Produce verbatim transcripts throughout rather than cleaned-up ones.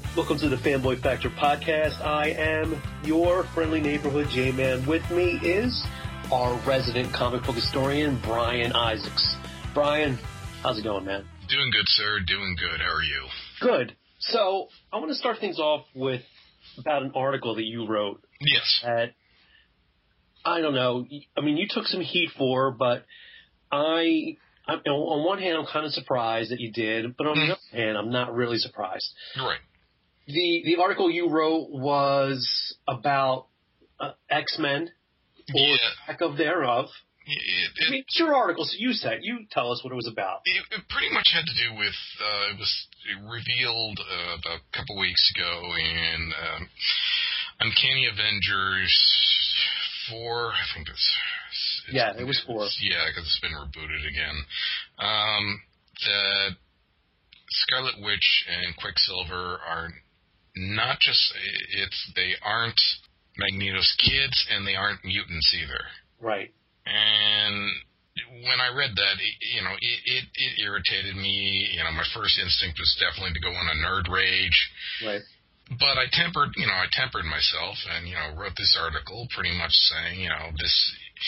Welcome to the Fanboy Factor podcast. I am your friendly neighborhood J-Man. With me is our resident comic book historian, Brian Isaacs. Brian, how's it going, man? Doing good, sir. Doing good. How are you? Good. So I want to start things off with about an article that you wrote. Yes. That, I don't know. I mean, you took some heat for, but I, I on one hand, I'm kind of surprised that you did, but on mm. the other hand, I'm not really surprised. Right. The the article you wrote was about uh, X-Men, or yeah. lack of thereof. It, it, I mean, it's your article, so you said, you tell us what it was about. It, it pretty much had to do with, uh, it was revealed uh, about a couple weeks ago in um, Uncanny Avengers four, I think it's... it's yeah, it was four. Yeah, because it's been rebooted again. Um, that Scarlet Witch and Quicksilver are not just, it's they aren't Magneto's kids, and they aren't mutants either. Right. And when I read that, it, you know, it, it, it irritated me. You know, my first instinct was definitely to go on a nerd rage. Right. But I tempered, you know, I tempered myself and, you know, wrote this article pretty much saying, you know, this,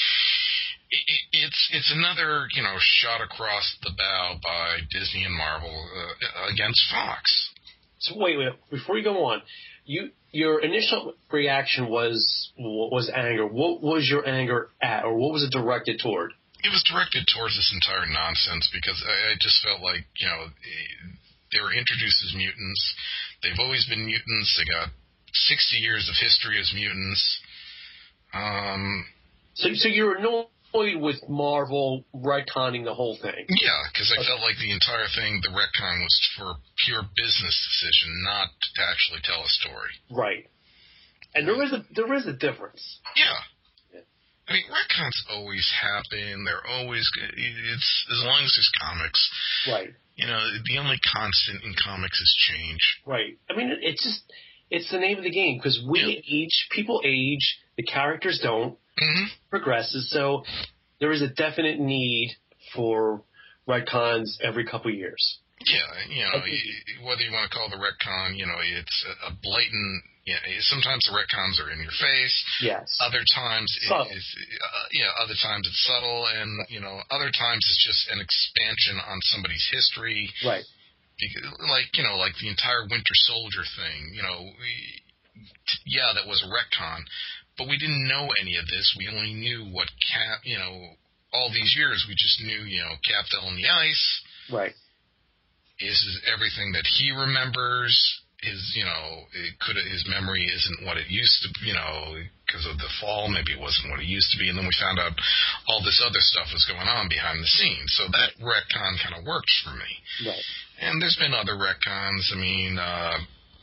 it, it's it's another, you know, shot across the bow by Disney and Marvel uh, against Fox. So wait, wait, before you go on, you your initial reaction was was anger. What was your anger at, or what was it directed toward? It was directed towards this entire nonsense because I, I just felt like, you know, they were introduced as mutants. They've always been mutants. They got sixty years of history as mutants. Um, so, so you're annoyed with Marvel retconning the whole thing? Yeah, because I okay. felt like the entire thing, the retcon, was for pure business decision, not to actually tell a story. Right. And there is a there is a difference. Yeah. yeah. I mean, retcons always happen. They're always, it's as long as there's comics. Right. You know, the only constant in comics is change. Right. I mean, it's just, it's the name of the game, because we yeah. age, people age, the characters don't, mm-hmm. progresses, so there is a definite need for retcons every couple of years. Yeah, you know, whether you want to call the retcon, you know, it's a blatant, you know, sometimes the retcons are in your face. Yes. Other times it is, uh, you know, other times it's subtle, and, you know, other times it's just an expansion on somebody's history. Right. Because, like, you know, like the entire Winter Soldier thing, you know, we, yeah, that was a retcon, but we didn't know any of this. We only knew what Cap, you know, all these years we just knew, you know, Cap fell on the ice. Right. Is everything that he remembers. His, you know, it could his memory isn't what it used to, you know, because of the fall. Maybe it wasn't what it used to be, and then we found out all this other stuff was going on behind the scenes. So that retcon kind of works for me. Right. And there's been other retcons. I mean, uh,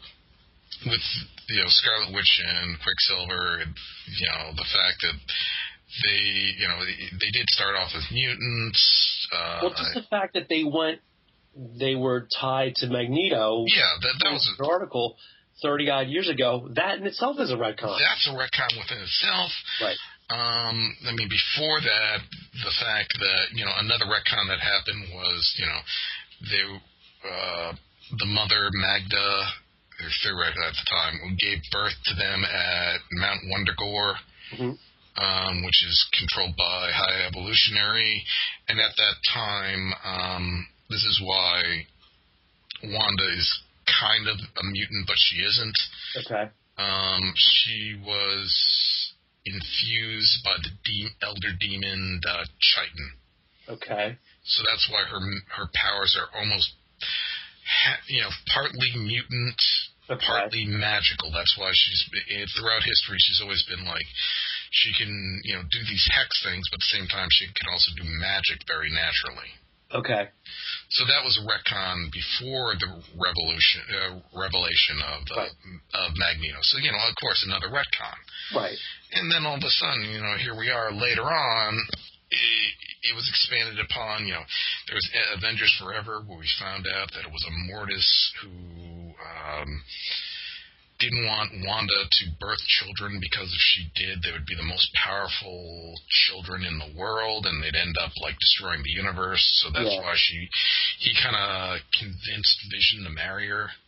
with you know Scarlet Witch and Quicksilver, you know, the fact that they, you know, they did start off as mutants. Uh, well, just the fact that they went. They were tied to Magneto. Yeah, that, that was an article thirty odd years ago. That in itself is a retcon. That's a retcon within itself. Right. Um, I mean, before that, the fact that, you know, another retcon that happened was, you know, they, uh, the mother Magda, their theory at the time, gave birth to them at Mount Wundagore. Mm-hmm. Um, which is controlled by High Evolutionary, and at that time, um, this is why Wanda is kind of a mutant, but she isn't. Okay. Um, she was infused by the de- elder demon uh, Chiton. Okay. So that's why her her powers are almost, ha- you know, partly mutant, okay. partly magical. That's why she's throughout history she's always been like. She can, you know, do these hex things, but at the same time, she can also do magic very naturally. Okay. So that was a retcon before the revolution, uh, revelation of uh, right. of Magneto. So, you know, of course, another retcon. Right. And then all of a sudden, you know, here we are later on. It, it was expanded upon. You know, there was Avengers Forever, where we found out that it was a Mortis who. Um, didn't want Wanda to birth children because if she did, they would be the most powerful children in the world, and they'd end up, like, destroying the universe. So that's yeah. why she, he kind of convinced Vision to marry her.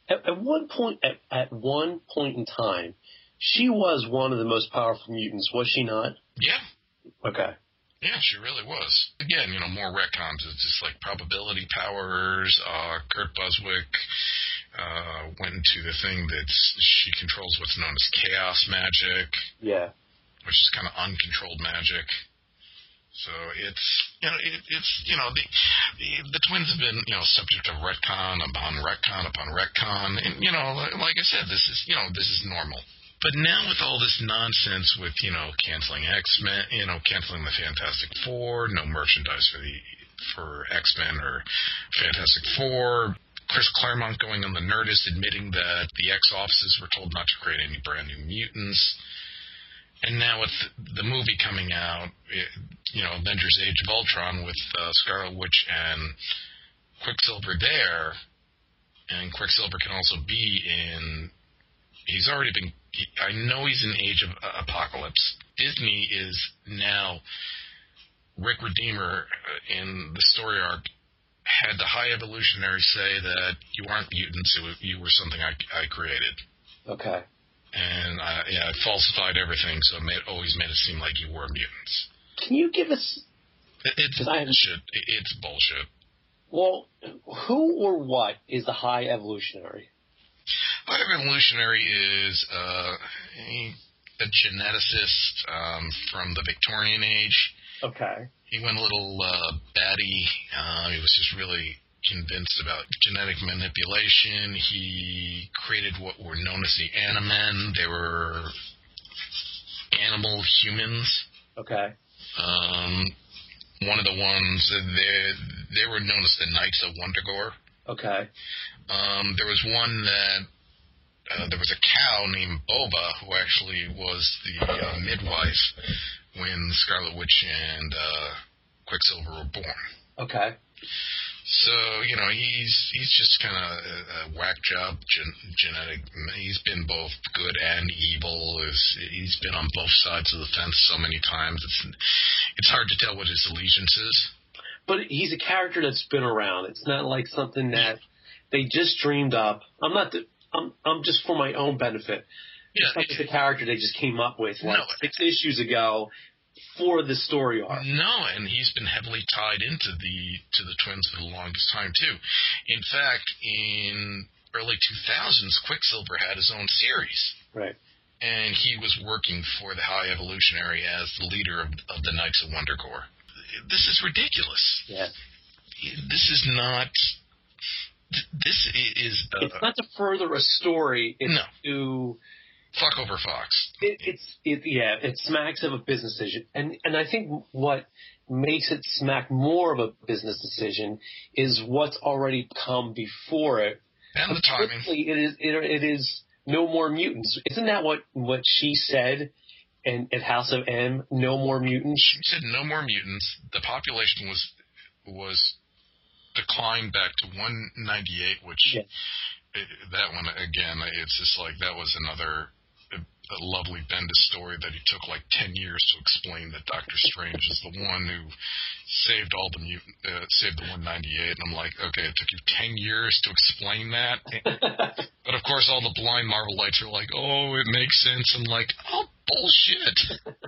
At, at one point, at, at one point in time, she was one of the most powerful mutants, was she not? Yeah. Okay. Yeah, she really was. Again, you know, more retcons. It's just like probability powers. Uh, Kurt Buswick uh, went into the thing that she controls what's known as chaos magic. Yeah. Which is kind of uncontrolled magic. So it's, you know, it, it's, you know, the, the the twins have been, you know, subject of retcon upon retcon upon retcon. And, you know, like, like I said, this is, you know, this is normal. But now with all this nonsense with, you know, canceling X-Men, you know, canceling the Fantastic Four, no merchandise for the for X-Men or Fantastic Four, Chris Claremont going on the Nerdist admitting that the X-offices were told not to create any brand new mutants. And now with the movie coming out, you know, Avengers Age of Ultron with uh, Scarlet Witch and Quicksilver there, and Quicksilver can also be in, he's already been, I know he's in Age of uh, Apocalypse. Disney is now, Rick Redeemer uh, in the story arc had the High Evolutionary say that you aren't mutants, it was, you were something I, I created. Okay. And, uh, yeah, I falsified everything, so it made, always made it seem like you were mutants. Can you give us... It, it's bullshit. It, it's bullshit. Well, who or what is the High Evolutionary? High Evolutionary is uh, a, a geneticist um, from the Victorian age. Okay. He went a little uh, batty. Uh, he was just really convinced about genetic manipulation. He created what were known as the Animen. They were animal humans. Okay. Um, one of the ones, they they were known as the Knights of Wundagore. Okay. Um, there was one that, uh, there was a cow named Boba who actually was the uh, midwife when Scarlet Witch and uh, Quicksilver were born. Okay. So, you know, he's he's just kind of a, a whack job gen- genetic. He's been both good and evil. Is He's been on both sides of the fence so many times. It's it's hard to tell what his allegiance is. But he's a character that's been around. It's not like something that they just dreamed up. I'm not. The, I'm. I'm just for my own benefit. Yeah, it's not just a character they just came up with like no, six issues ago for the story arc. No, and he's been heavily tied into the to the twins for the longest time too. In fact, in early two thousands, Quicksilver had his own series. Right. And he was working for the High Evolutionary as the leader of, of the Knights of Wundagore. This is ridiculous. Yeah. This is not. This is. Uh, it's not to further a story. It's no. to. Fuck over Fox. It, it's it yeah. It smacks of a business decision, and and I think what makes it smack more of a business decision is what's already come before it. And the timing. It is it, it is no more mutants. Isn't that what what she said? And at House of M, no more mutants. She said no more mutants. The population was was declined back to one ninety-eight, which yeah. it, that one again. It's just like that was another. A lovely Bendis story that he took like ten years to explain that Doctor Strange is the one who saved all the mutant, uh, saved the one ninety-eight. And I'm like, okay, it took you ten years to explain that. But of course, all the blind Marvelites are like, oh, it makes sense. I'm like, oh, bullshit.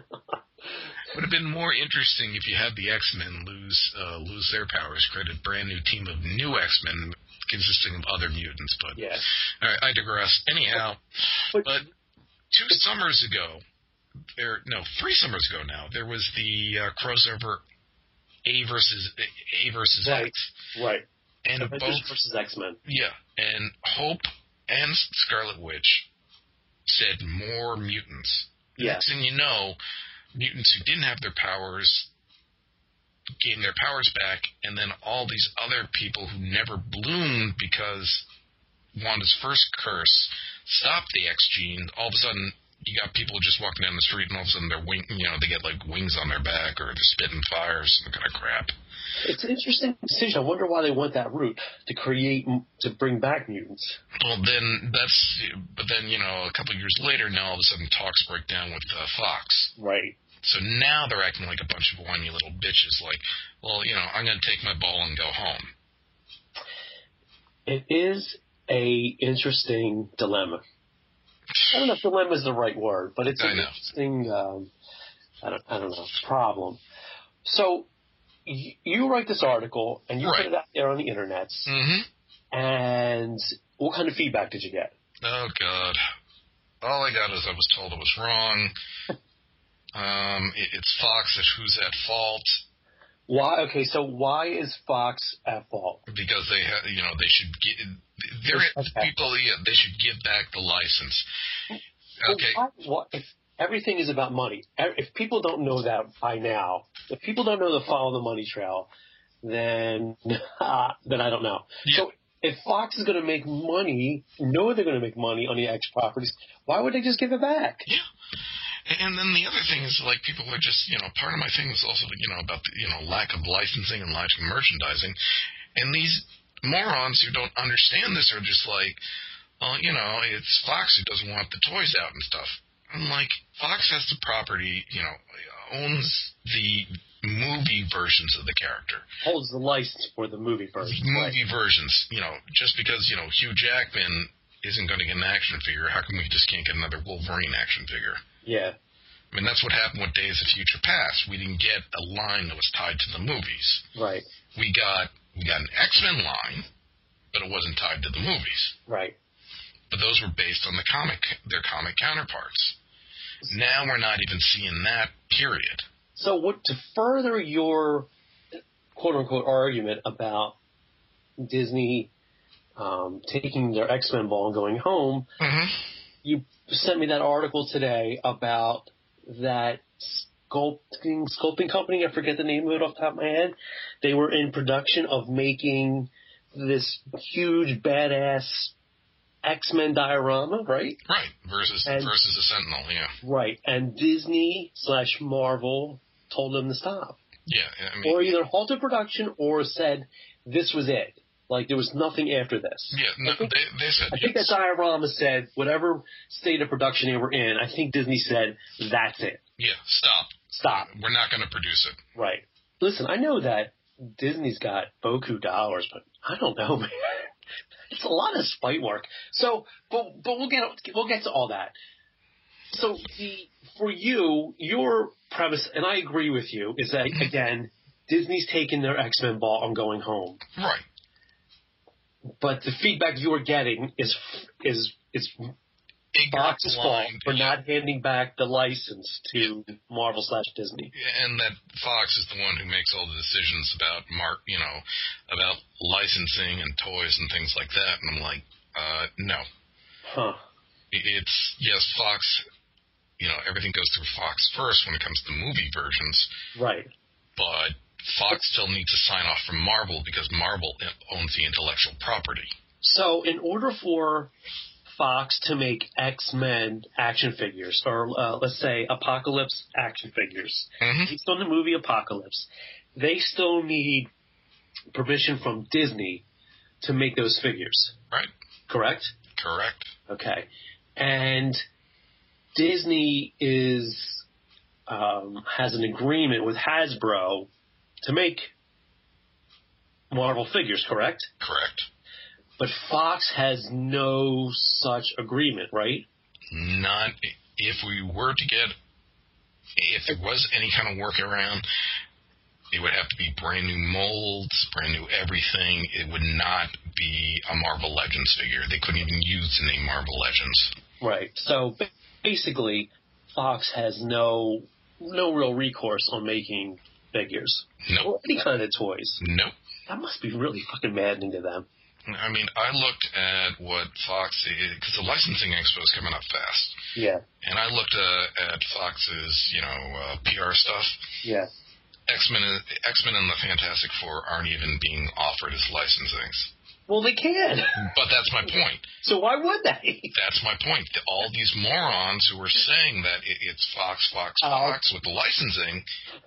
Would have been more interesting if you had the X-Men lose uh, lose their powers, create a brand new team of new X-Men consisting of other mutants. But yeah. All right, I digress. Anyhow, but. but Two summers ago, there no, three summers ago now, there was the uh, crossover A versus A versus right. X. Right. And Avengers both versus X-Men. Yeah, and Hope and Scarlet Witch said more mutants. Yeah. Next thing you know, mutants who didn't have their powers gained their powers back, and then all these other people who never bloomed because Wanda's first curse stopped the X gene. All of a sudden, you got people just walking down the street, and all of a sudden, they're wing, you know, they get like wings on their back, or they're spitting fire, some kind of crap. It's an interesting decision. I wonder why they went that route to create, to bring back mutants. Well, then that's, but then you know, a couple of years later, now all of a sudden, talks break down with uh, Fox. Right. So now they're acting like a bunch of whiny little bitches. Like, well, you know, I'm going to take my ball and go home. It is a interesting dilemma. I don't know if dilemma is the right word, but it's an interesting, um, I don't, I don't know, problem. So y- you write this article and you right. put it out there on the internet. Mm-hmm. And what kind of feedback did you get? Oh, God. All I got is I was told it was wrong. um, it, it's Fox at who's at fault. Why? Okay, so why is Fox at fault? Because they have, you know, they should get, they're, people, yeah, they should give back the license. Okay. Well, why, why, if everything is about money, if people don't know that by now, if people don't know to follow the money trail, then, uh, then I don't know. Yeah. So if Fox is going to make money, know they're going to make money on the X properties, why would they just give it back? Yeah. And then the other thing is, like, people are just, you know, part of my thing is also, you know, about the, you know, lack of licensing and lack of merchandising. And these morons who don't understand this are just like, well, you know, it's Fox who doesn't want the toys out and stuff. I'm like, Fox has the property, you know, owns the movie versions of the character. Holds the license for the movie versions. Movie right. versions, you know, just because, you know, Hugh Jackman isn't going to get an action figure, how come we just can't get another Wolverine action figure? Yeah. I mean, that's what happened with Days of Future Past. We didn't get a line that was tied to the movies. Right. We got we got an X-Men line, but it wasn't tied to the movies. Right. But those were based on the comic, their comic counterparts. Now we're not even seeing that, period. So what to further your quote-unquote argument about Disney um, taking their X-Men ball and going home, mm-hmm. you sent me that article today about that sculpting sculpting company. I forget the name of it off the top of my head. They were in production of making this huge, badass X-Men diorama, right? Right, versus and, versus a Sentinel, yeah. Right, and Disney slash Marvel told them to stop. Yeah, I mean, or either halted production or said this was it. Like, there was nothing after this. Yeah, no, think, they, they said I yes. think that diorama said whatever state of production they were in, I think Disney said, that's it. Yeah, stop. Stop. We're not going to produce it. Right. Listen, I know that Disney's got beaucoup dollars, but I don't know, man. It's a lot of spite work. So, but but we'll get we'll get to all that. So, the for you, your premise, and I agree with you, is that, again, Disney's taking their X-Men ball and going home. Right. But the feedback you're getting is is is Fox's fault for yeah. not handing back the license to yeah. Marvel slash Disney, and that Fox is the one who makes all the decisions about mark, you know, about licensing and toys and things like that. And I'm like, uh, no. Huh? It's yes, Fox. You know, everything goes through Fox first when it comes to movie versions, right? But Fox still needs to sign off from Marvel because Marvel owns the intellectual property. So in order for Fox to make X-Men action figures, or uh, let's say Apocalypse action figures, mm-hmm. based on the movie Apocalypse, they still need permission from Disney to make those figures. Right. Correct? Correct. Okay. And Disney is um, has an agreement with Hasbro to make Marvel figures, correct? Correct. But Fox has no such agreement, right? Not if we were to get, if there was any kind of workaround, it would have to be brand new molds, brand new everything. It would not be a Marvel Legends figure. They couldn't even use the name Marvel Legends. Right. So basically, Fox has no no real recourse on making figures. Nope. Or any kind of toys. Nope. That must be really fucking maddening to them. I mean, I looked at what Fox, because the licensing expo is coming up fast. Yeah. And I looked uh, at Fox's, you know, uh, P R stuff. Yeah. X-Men, X-Men and the Fantastic Four aren't even being offered as licensings. Well, they can. But that's my point. So why would they? That's my point. All these morons who are saying that it's Fox, Fox, Fox oh. with the licensing.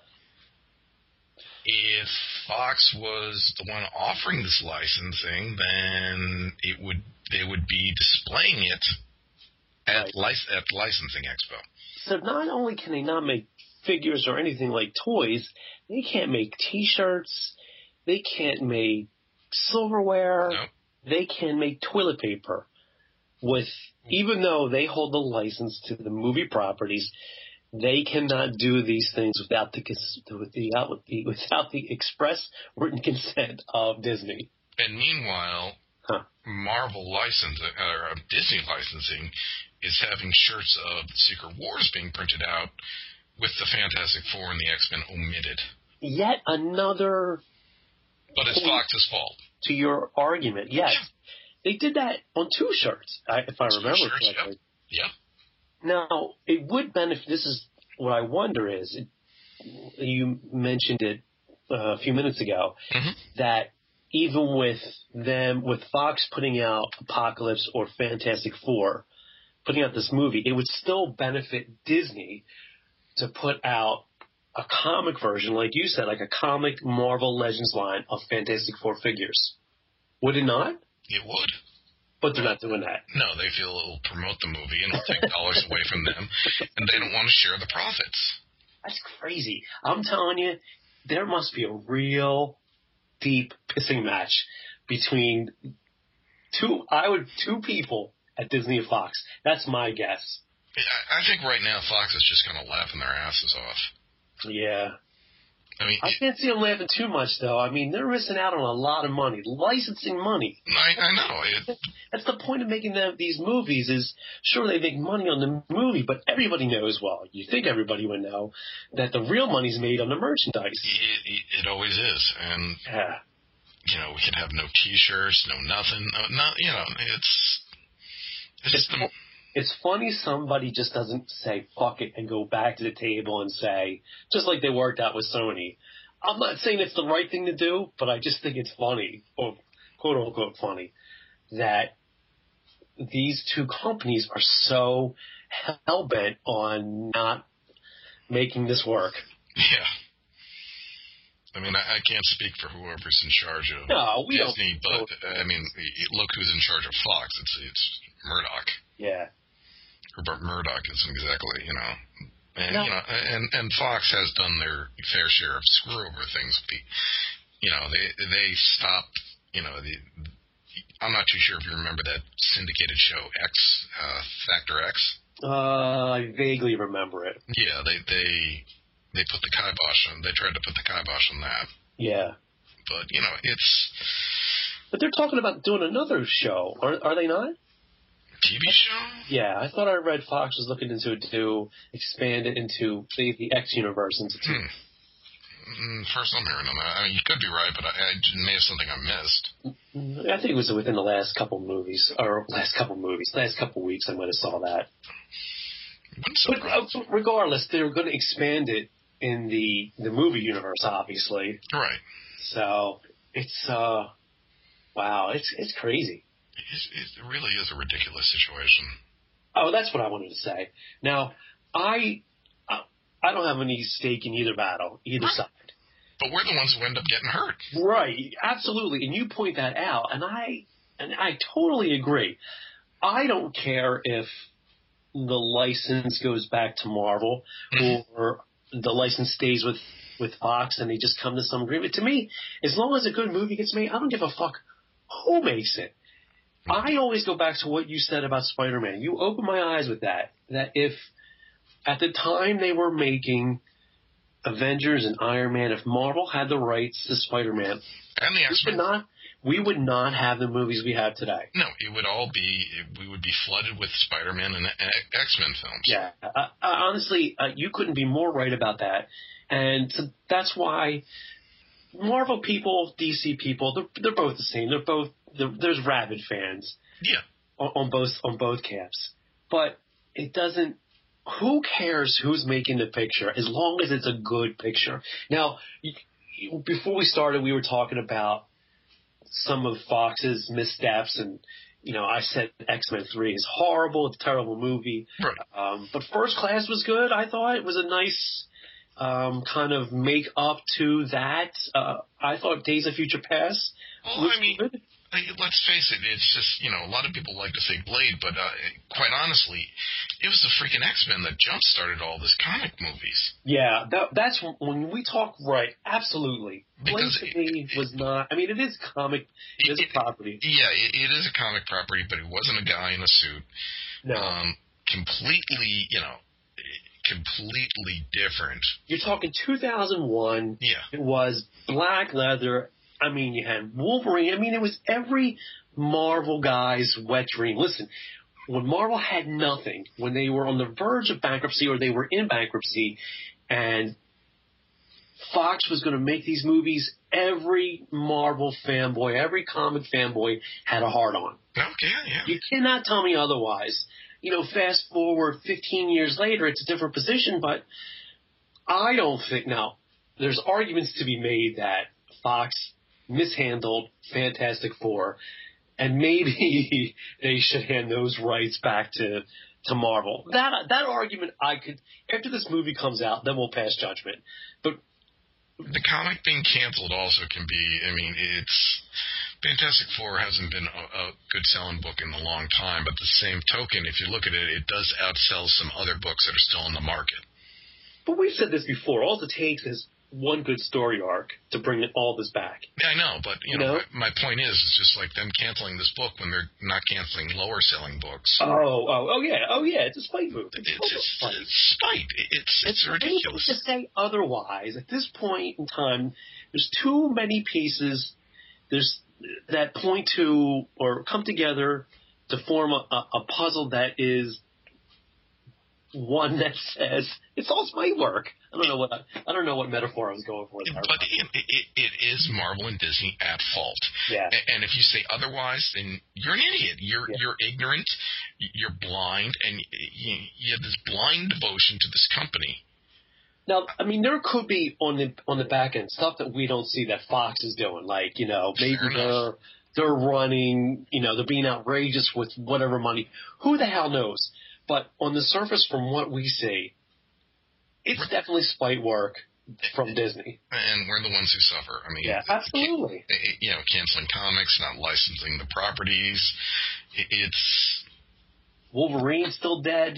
If Fox was the one offering this licensing, then it would they would be displaying it at right. lic- at the licensing expo. So not only can they not make figures or anything like toys, they can't make T-shirts, they can't make silverware, nope. they can make toilet paper with, even though they hold the license to the movie properties, they cannot do these things without the with the, with the without the express written consent of Disney. And meanwhile, huh. Marvel license or uh, Disney licensing is having shirts of Secret Wars being printed out with the Fantastic Four and the X-Men omitted. Yet another. But it's Fox's fault. To your argument, yes, yeah. They did that on two shirts, if I two remember shirts, correctly. Yep. yep. Now, it would benefit. This is what I wonder is, it, you mentioned it uh, a few minutes ago, mm-hmm. that even with them, with Fox putting out Apocalypse or Fantastic Four, putting out this movie, it would still benefit Disney to put out a comic version, like you said, like a comic Marvel Legends line of Fantastic Four figures. Would it not? It would. But they're not doing that. No, they feel it will promote the movie and it'll take dollars away from them, and they don't want to share the profits. That's crazy. I'm telling you, there must be a real deep pissing match between two, I would, two people at Disney and Fox. That's my guess. I think right now Fox is just kind of laughing their asses off. Yeah. I mean, I can't see them laughing too much, though. I mean, they're missing out on a lot of money, licensing money. I, I know. It, That's the point of making them, these movies is, sure, they make money on the movie, but everybody knows, well, you think everybody would know, that the real money's made on the merchandise. It, it, it always is. And, yeah. you know, we can have no T-shirts, no nothing. No, not, you know, it's... It's, it's just... The, It's funny somebody just doesn't say fuck it and go back to the table and say, just like they worked out with Sony. I'm not saying it's the right thing to do, but I just think it's funny, or quote unquote funny, that these two companies are so hell bent on not making this work. Yeah. I mean, I, I can't speak for whoever's in charge of no, we Disney, don't. but I mean, look who's in charge of Fox. It's it's Murdoch. Yeah. Rupert Murdoch isn't exactly, you know, and no. you know, and and Fox has done their fair share of screw over things. The, you know, they they stopped. You know, the I'm not too sure if you remember that syndicated show X, uh, Factor X. Uh, I vaguely remember it. Yeah, they they they put the kibosh on. They tried to put the kibosh on that. Yeah. But you know, it's. But they're talking about doing another show, are are they not? T V show? Yeah, I thought I read Fox was looking into it to expand it into the, the X universe into T V. Hmm. First I'm hearing on that. I mean, you could be right, but I, I may have something I missed. I think it was within the last couple movies, or last couple movies, last couple weeks I might have saw that. But uh, regardless, they're going to expand it in the the movie universe, obviously. Right. So it's uh, wow, it's it's crazy. It really is a ridiculous situation. Oh, that's what I wanted to say. Now, I I don't have any stake in either battle, either right. side. But we're the ones who end up getting hurt. Right, absolutely. And you point that out, and I and I totally agree. I don't care if the license goes back to Marvel or the license stays with, with Fox and they just come to some agreement. To me, as long as a good movie gets made, I don't give a fuck who makes it. I always go back to what you said about Spider-Man. You opened my eyes with that, that if at the time they were making Avengers and Iron Man, if Marvel had the rights to Spider-Man, and the X-Men, we would not, we would not have the movies we have today. No, it would all be, we would be flooded with Spider-Man and X-Men films. Yeah. Uh, uh, honestly, uh, you couldn't be more right about that. And so that's why Marvel people, D C people, they're, they're both the same. They're both, they're, there's rabid fans. Yeah. On, on both, on both camps. But it doesn't, who cares who's making the picture as long as it's a good picture? Now, you, you, before we started, we were talking about some of Fox's missteps, and you know, I said X-Men three is horrible. It's a terrible movie. Right. Um, but First Class was good. I thought it was a nice um, kind of make up to that. Uh, I thought Days of Future Past well, was I mean, good. Like, let's face it, it's just, you know, a lot of people like to say Blade, but uh, quite honestly, it was the freaking X-Men that jump-started all this comic movies. Yeah, that, that's when we talk right, absolutely. Blade to me was not, I mean, it is comic, it is a property. Yeah, it, it is a comic property, but it wasn't a guy in a suit. No. Um, completely, you know, completely different. You're talking two thousand one. Yeah. It was black leather. I mean, you had Wolverine. I mean, it was every Marvel guy's wet dream. Listen, when Marvel had nothing, when they were on the verge of bankruptcy or they were in bankruptcy, and Fox was going to make these movies, every Marvel fanboy, every comic fanboy had a hard-on. Okay, yeah. You cannot tell me otherwise. You know, fast forward fifteen years later, it's a different position, but I don't think, now, there's arguments to be made that Fox mishandled Fantastic Four, and maybe they should hand those rights back to to Marvel. That that argument I could, after this movie comes out, then we'll pass judgment. But the comic being canceled also can be, I mean, it's, Fantastic Four hasn't been a, a good selling book in a long time, but the same token, if you look at it, it does outsell some other books that are still in the market. But we've said this before, all it takes is one good story arc to bring all this back. Yeah, I know, but you, you know, know? My, my point is, it's just like them canceling this book when they're not canceling lower selling books. Oh, oh, oh yeah, oh yeah, it's a spite move. It's, it's, it's, spite. it's spite. It's it's, it's ridiculous. To say otherwise, at this point in time, there's too many pieces. There's that point to or come together to form a, a puzzle that is one that says it's all spite work. I don't know what I, I don't know what metaphor I was going for there. But it, it, it is Marvel and Disney at fault. Yeah. And if you say otherwise, then you're an idiot. You're yeah. you're ignorant. You're blind, and you, you have this blind devotion to this company. Now, I mean, there could be on the on the back end stuff that we don't see that Fox is doing, like you know maybe they're they're running, you know, they're being outrageous with whatever money. Who the hell knows? But on the surface, from what we see, it's definitely spite work from Disney. And we're the ones who suffer. I mean, yeah, absolutely. You know, canceling comics, not licensing the properties. It's Wolverine's still dead.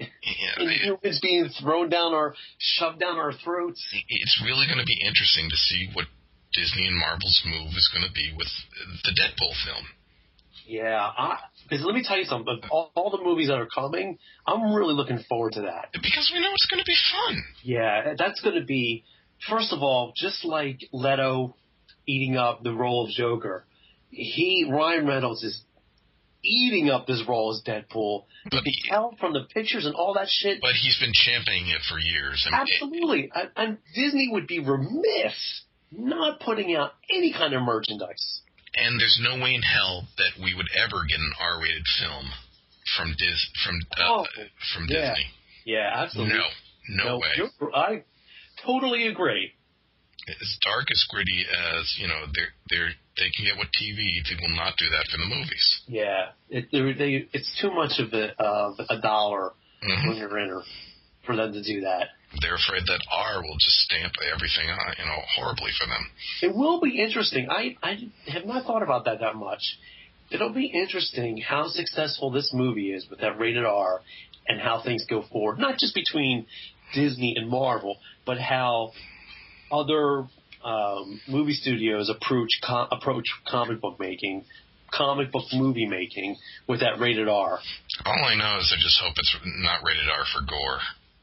Yeah, it's being thrown down our, shoved down our throats. It's really going to be interesting to see what Disney and Marvel's move is going to be with the Deadpool film. Yeah, because let me tell you something. All, all the movies that are coming, I'm really looking forward to that. Because we know it's going to be fun. Yeah, that's going to be, first of all, just like Leto eating up the role of Joker, he Ryan Reynolds is eating up this role as Deadpool. But you can tell from the pictures and all that shit. But he's been championing it for years. I mean, absolutely. It, and Disney would be remiss not putting out any kind of merchandise. And there's no way in hell that we would ever get an R-rated film from Dis from uh, oh, from yeah. Disney. Yeah, absolutely. No, no, no way. I totally agree. As dark, as gritty as you know, they're they're they can get with T V. They will not do that for the movies. Yeah, it, they, it's too much of a uh, a dollar mm-hmm. when you're in her for them to do that. They're afraid that R will just stamp everything on, you know, horribly for them. It will be interesting. I, I have not thought about that that much. It'll be interesting how successful this movie is with that rated R and how things go forward, not just between Disney and Marvel, but how other um, movie studios approach, com- approach comic book making, comic book movie making with that rated R. All I know is I just hope it's not rated R for gore.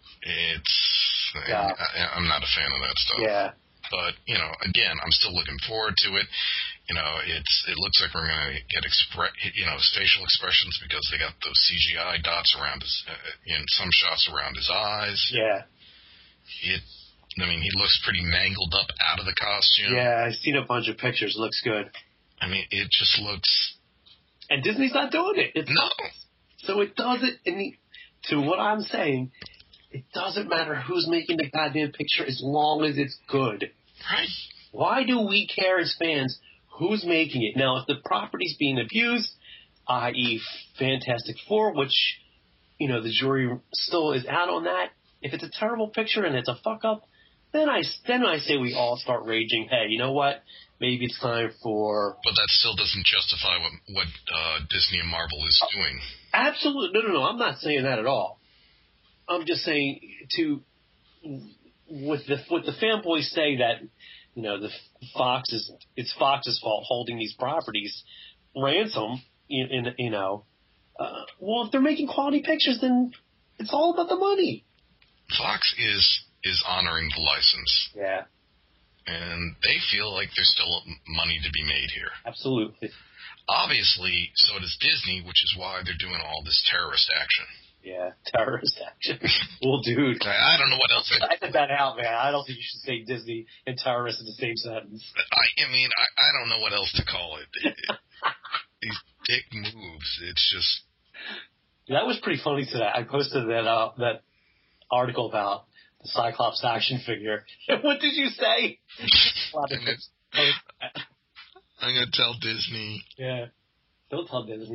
It's, yeah. I, I'm not a fan of that stuff. Yeah. But, you know, again, I'm still looking forward to it. You know, it's it looks like we're going to get, expre- you know, his facial expressions because they got those C G I dots around his, uh, in some shots around his eyes. Yeah. It, I mean, he looks pretty mangled up out of the costume. Yeah, I've seen a bunch of pictures. It looks good. I mean, it just looks... And Disney's not doing it. It's no. Not. So it doesn't, in the, to what I'm saying... It doesn't matter who's making the goddamn picture as long as it's good. Right. Why do we care as fans who's making it? Now, if the property's being abused, that is. Fantastic Four, which, you know, the jury still is out on that. If it's a terrible picture and it's a fuck-up, then I, then I say we all start raging, hey, you know what? maybe it's time for... But that still doesn't justify what, what uh, Disney and Marvel is doing. Absolutely. No, no, no. I'm not saying that at all. I'm just saying to... With the with the fanboys say that, you know, the Fox is... It's Fox's fault holding these properties ransom, in, in, you know... Uh, well, if they're making quality pictures, then it's all about the money. Fox is is honoring the license. Yeah. And they feel like there's still money to be made here. Absolutely. Obviously, so does Disney, which is why they're doing all this terrorist action. Yeah, terrorist action. Well, dude. I don't know what else. I took that out, man. I don't think you should say Disney and terrorist in the same sentence. I, I mean, I, I don't know what else to call it. it, it these dick moves. It's just... That was pretty funny today. I posted that uh, that article about the Cyclops action figure. What did you say? I'm going to tell Disney. Yeah. Don't tell Disney.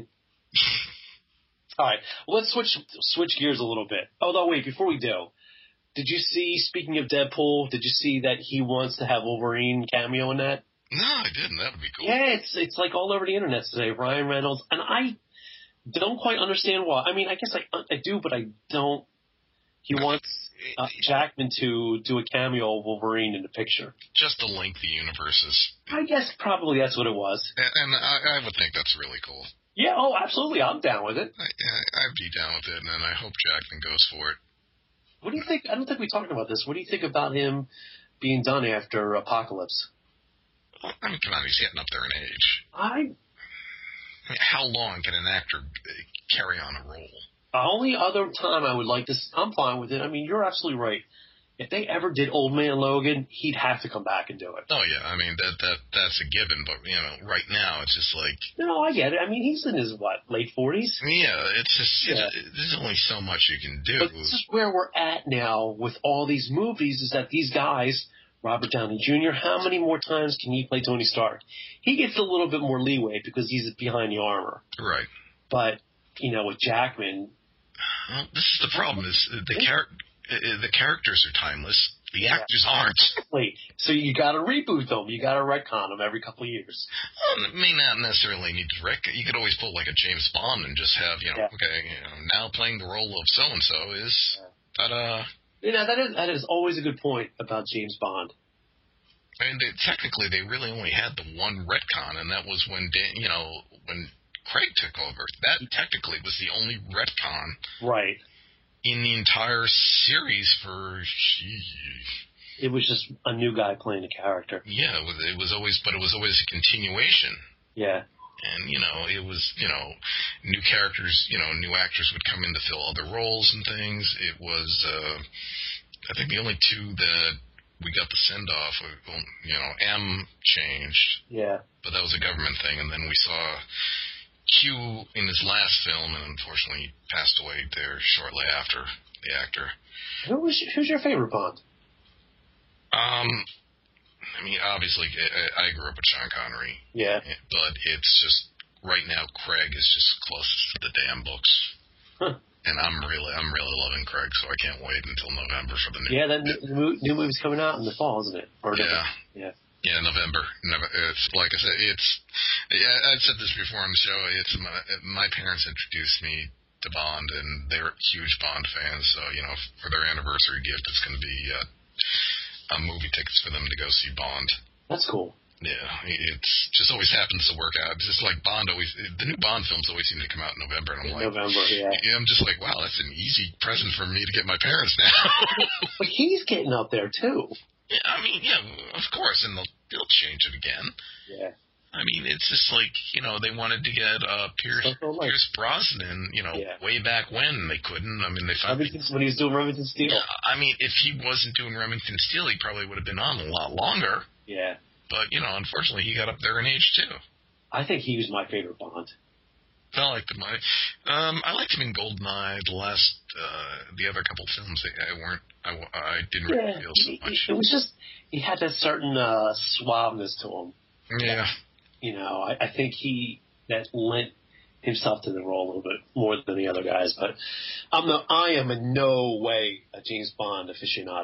All right. Well, let's switch switch gears a little bit. Oh, no, wait. Before we do, did you see, speaking of Deadpool, did you see that he wants to have Wolverine cameo in that? No, I didn't. That would be cool. Yeah, it's it's like all over the internet today. Ryan Reynolds. And I don't quite understand why. I mean, I guess I, I do, but I don't. He wants uh, Jackman to do a cameo of Wolverine in the picture. Just to link the universes. I guess probably that's what it was. And, and I, I would think that's really cool. Yeah, oh, absolutely. I'm down with it. I, I'd be down with it, and I hope Jackman goes for it. What do you think? I don't think we talked about this. What do you think about him being done after Apocalypse? I mean, come on, he's getting up there in age. I... I mean, how long can an actor carry on a role? The only other time I would like to... I'm fine with it. I mean, you're absolutely right. If they ever did Old Man Logan, he'd have to come back and do it. Oh, yeah. I mean, that that that's a given. But, you know, right now, it's just like... No, I get it. I mean, he's in his, what, late forties? Yeah, it's just... Yeah. It, there's only so much you can do. But this is where we're at now with all these movies, is that these guys... Robert Downey Junior, how many more times can he play Tony Stark? He gets a little bit more leeway because he's behind the armor. Right. But, you know, with Jackman... Well, this is the problem, is the, char- the characters are timeless. The actors yeah. aren't. Wait, so you got to reboot them. You got to retcon them every couple of years. Well, it may not necessarily need to rec. You could always pull like a James Bond and just have, you know, yeah. okay, you know, now playing the role of so-and-so is... Yeah. Ta-da. You know, that is that is always a good point about James Bond. I mean, they, technically, they really only had the one retcon, and that was when, Dan, you know, when Craig took over. That technically was the only retcon, right, in the entire series for. It was just a new guy playing a character. Yeah, it was, it was always, but it was always a continuation. Yeah. And, you know, it was, you know, new characters, you know, new actors would come in to fill other roles and things. It was, uh, I think the only two that we got the send-off, well, you know, M changed. Yeah. But that was a government thing. And then we saw Q in his last film, and unfortunately he passed away there shortly after, the actor. Who was, who's your favorite Bond? Um... I mean, obviously, I, I grew up with Sean Connery. Yeah. But it's just, right now, Craig is just closest to the damn books. Huh. And I'm really, I'm really loving Craig, so I can't wait until November for the new. Yeah, that new, new movie's coming out in the fall, isn't it? Or yeah. Yeah. Yeah, November. It's like I said, it's. I've said this before on the show. It's my, my parents introduced me to Bond, and they're huge Bond fans. So you know, for their anniversary gift, it's going to be. Uh, Uh, movie tickets for them to go see Bond. That's cool. Yeah, it's just always happens to work out. It's just like Bond always, the new Bond films always seem to come out in November, and I'm like, November, yeah. I'm just like, wow, that's an easy present for me to get my parents now. But he's getting up there too. Yeah, I mean, yeah, of course, and they'll, they'll change it again. Yeah. I mean, it's just like, you know, they wanted to get uh, Pierce, Pierce Brosnan, you know, yeah. way back when. They couldn't. I mean, they finally... When he was doing Remington Steele. Yeah, I mean, if he wasn't doing Remington Steele, he probably would have been on a lot longer. Yeah. But, you know, unfortunately, he got up there in age, too. I think he was my favorite Bond. I liked him. I, um, I liked him in GoldenEye. The last, uh, the other couple films, I weren't, I, I didn't yeah, really feel so he, much. It was just, he had that certain uh, suaveness to him. Yeah. That, you know, I, I think he, that lent himself to the role a little bit more than the other guys. But I'm no, I am in no way a James Bond aficionado.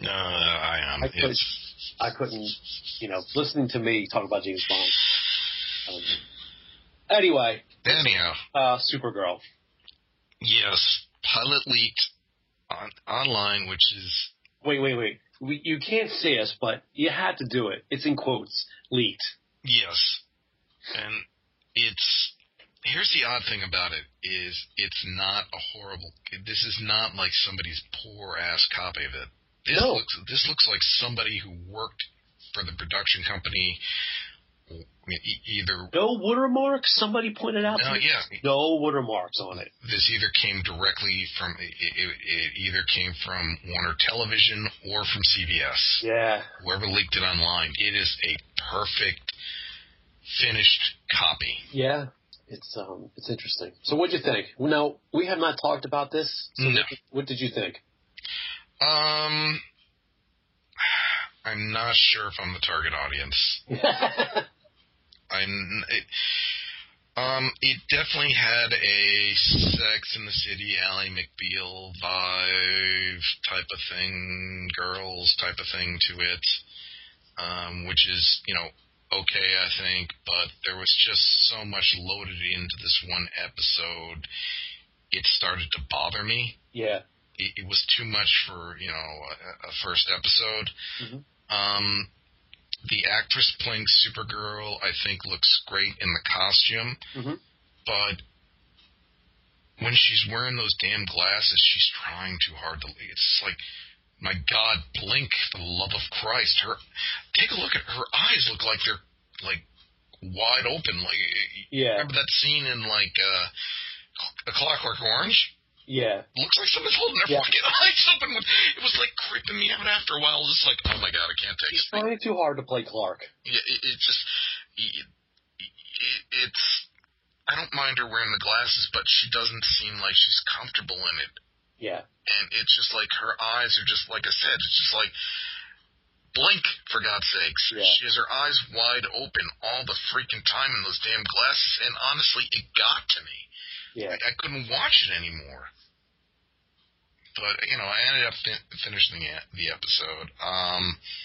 Uh, I am. I couldn't, I couldn't, you know, listening to me talk about James Bond. Um, anyway. Anyhow. Uh, Supergirl. Yes. Pilot leaked on, online, which is... Wait, wait, wait. We, you can't say us, but you had to do it. It's in quotes. Leaked. Yes. And it's... Here's the odd thing about it, is it's not a horrible... This is not like somebody's poor-ass copy of it. This no. looks this looks like somebody who worked for the production company, either... No watermarks? Somebody pointed out no, to me? Yeah. No watermarks on it. This either came directly from... It, it, it either came from Warner Television or from C B S. Yeah. Whoever leaked it online. It is a perfect, finished copy. Yeah. It's um, it's interesting. So what'd you think? Now, we have not talked about this. So no. what, what did you think? Um, I'm not sure if I'm the target audience. I'm. It, um, it definitely had a Sex in the City, Ally McBeal vibe type of thing, girls type of thing to it, um, which is, you know, okay, I think, but there was just so much loaded into this one episode, it started to bother me. Yeah. It, it was too much for, you know, a, a first episode. Mm-hmm. Um, the actress playing Supergirl, I think, looks great in the costume, mm-hmm. but when she's wearing those damn glasses, she's trying too hard to... It's like... My God, blink, for the love of Christ. Her, take a look at her eyes. Look like they're like wide open. Like, yeah. Remember that scene in like uh, A Clockwork Orange? Yeah. Looks like somebody's holding their yeah. fucking eyes open. It was like creeping me out after a while. Just like, oh my God, I can't take She's it. She's trying too hard to play Clark. Yeah, it, it just it, it, it's. I don't mind her wearing the glasses, but she doesn't seem like she's comfortable in it. Yeah. And it's just like her eyes are just, like I said, it's just like, blink, for God's sakes. Yeah. She has her eyes wide open all the freaking time in those damn glasses, and honestly, it got to me. Yeah. I, I couldn't watch it anymore. But, you know, I ended up fin- finishing the, the episode. Um,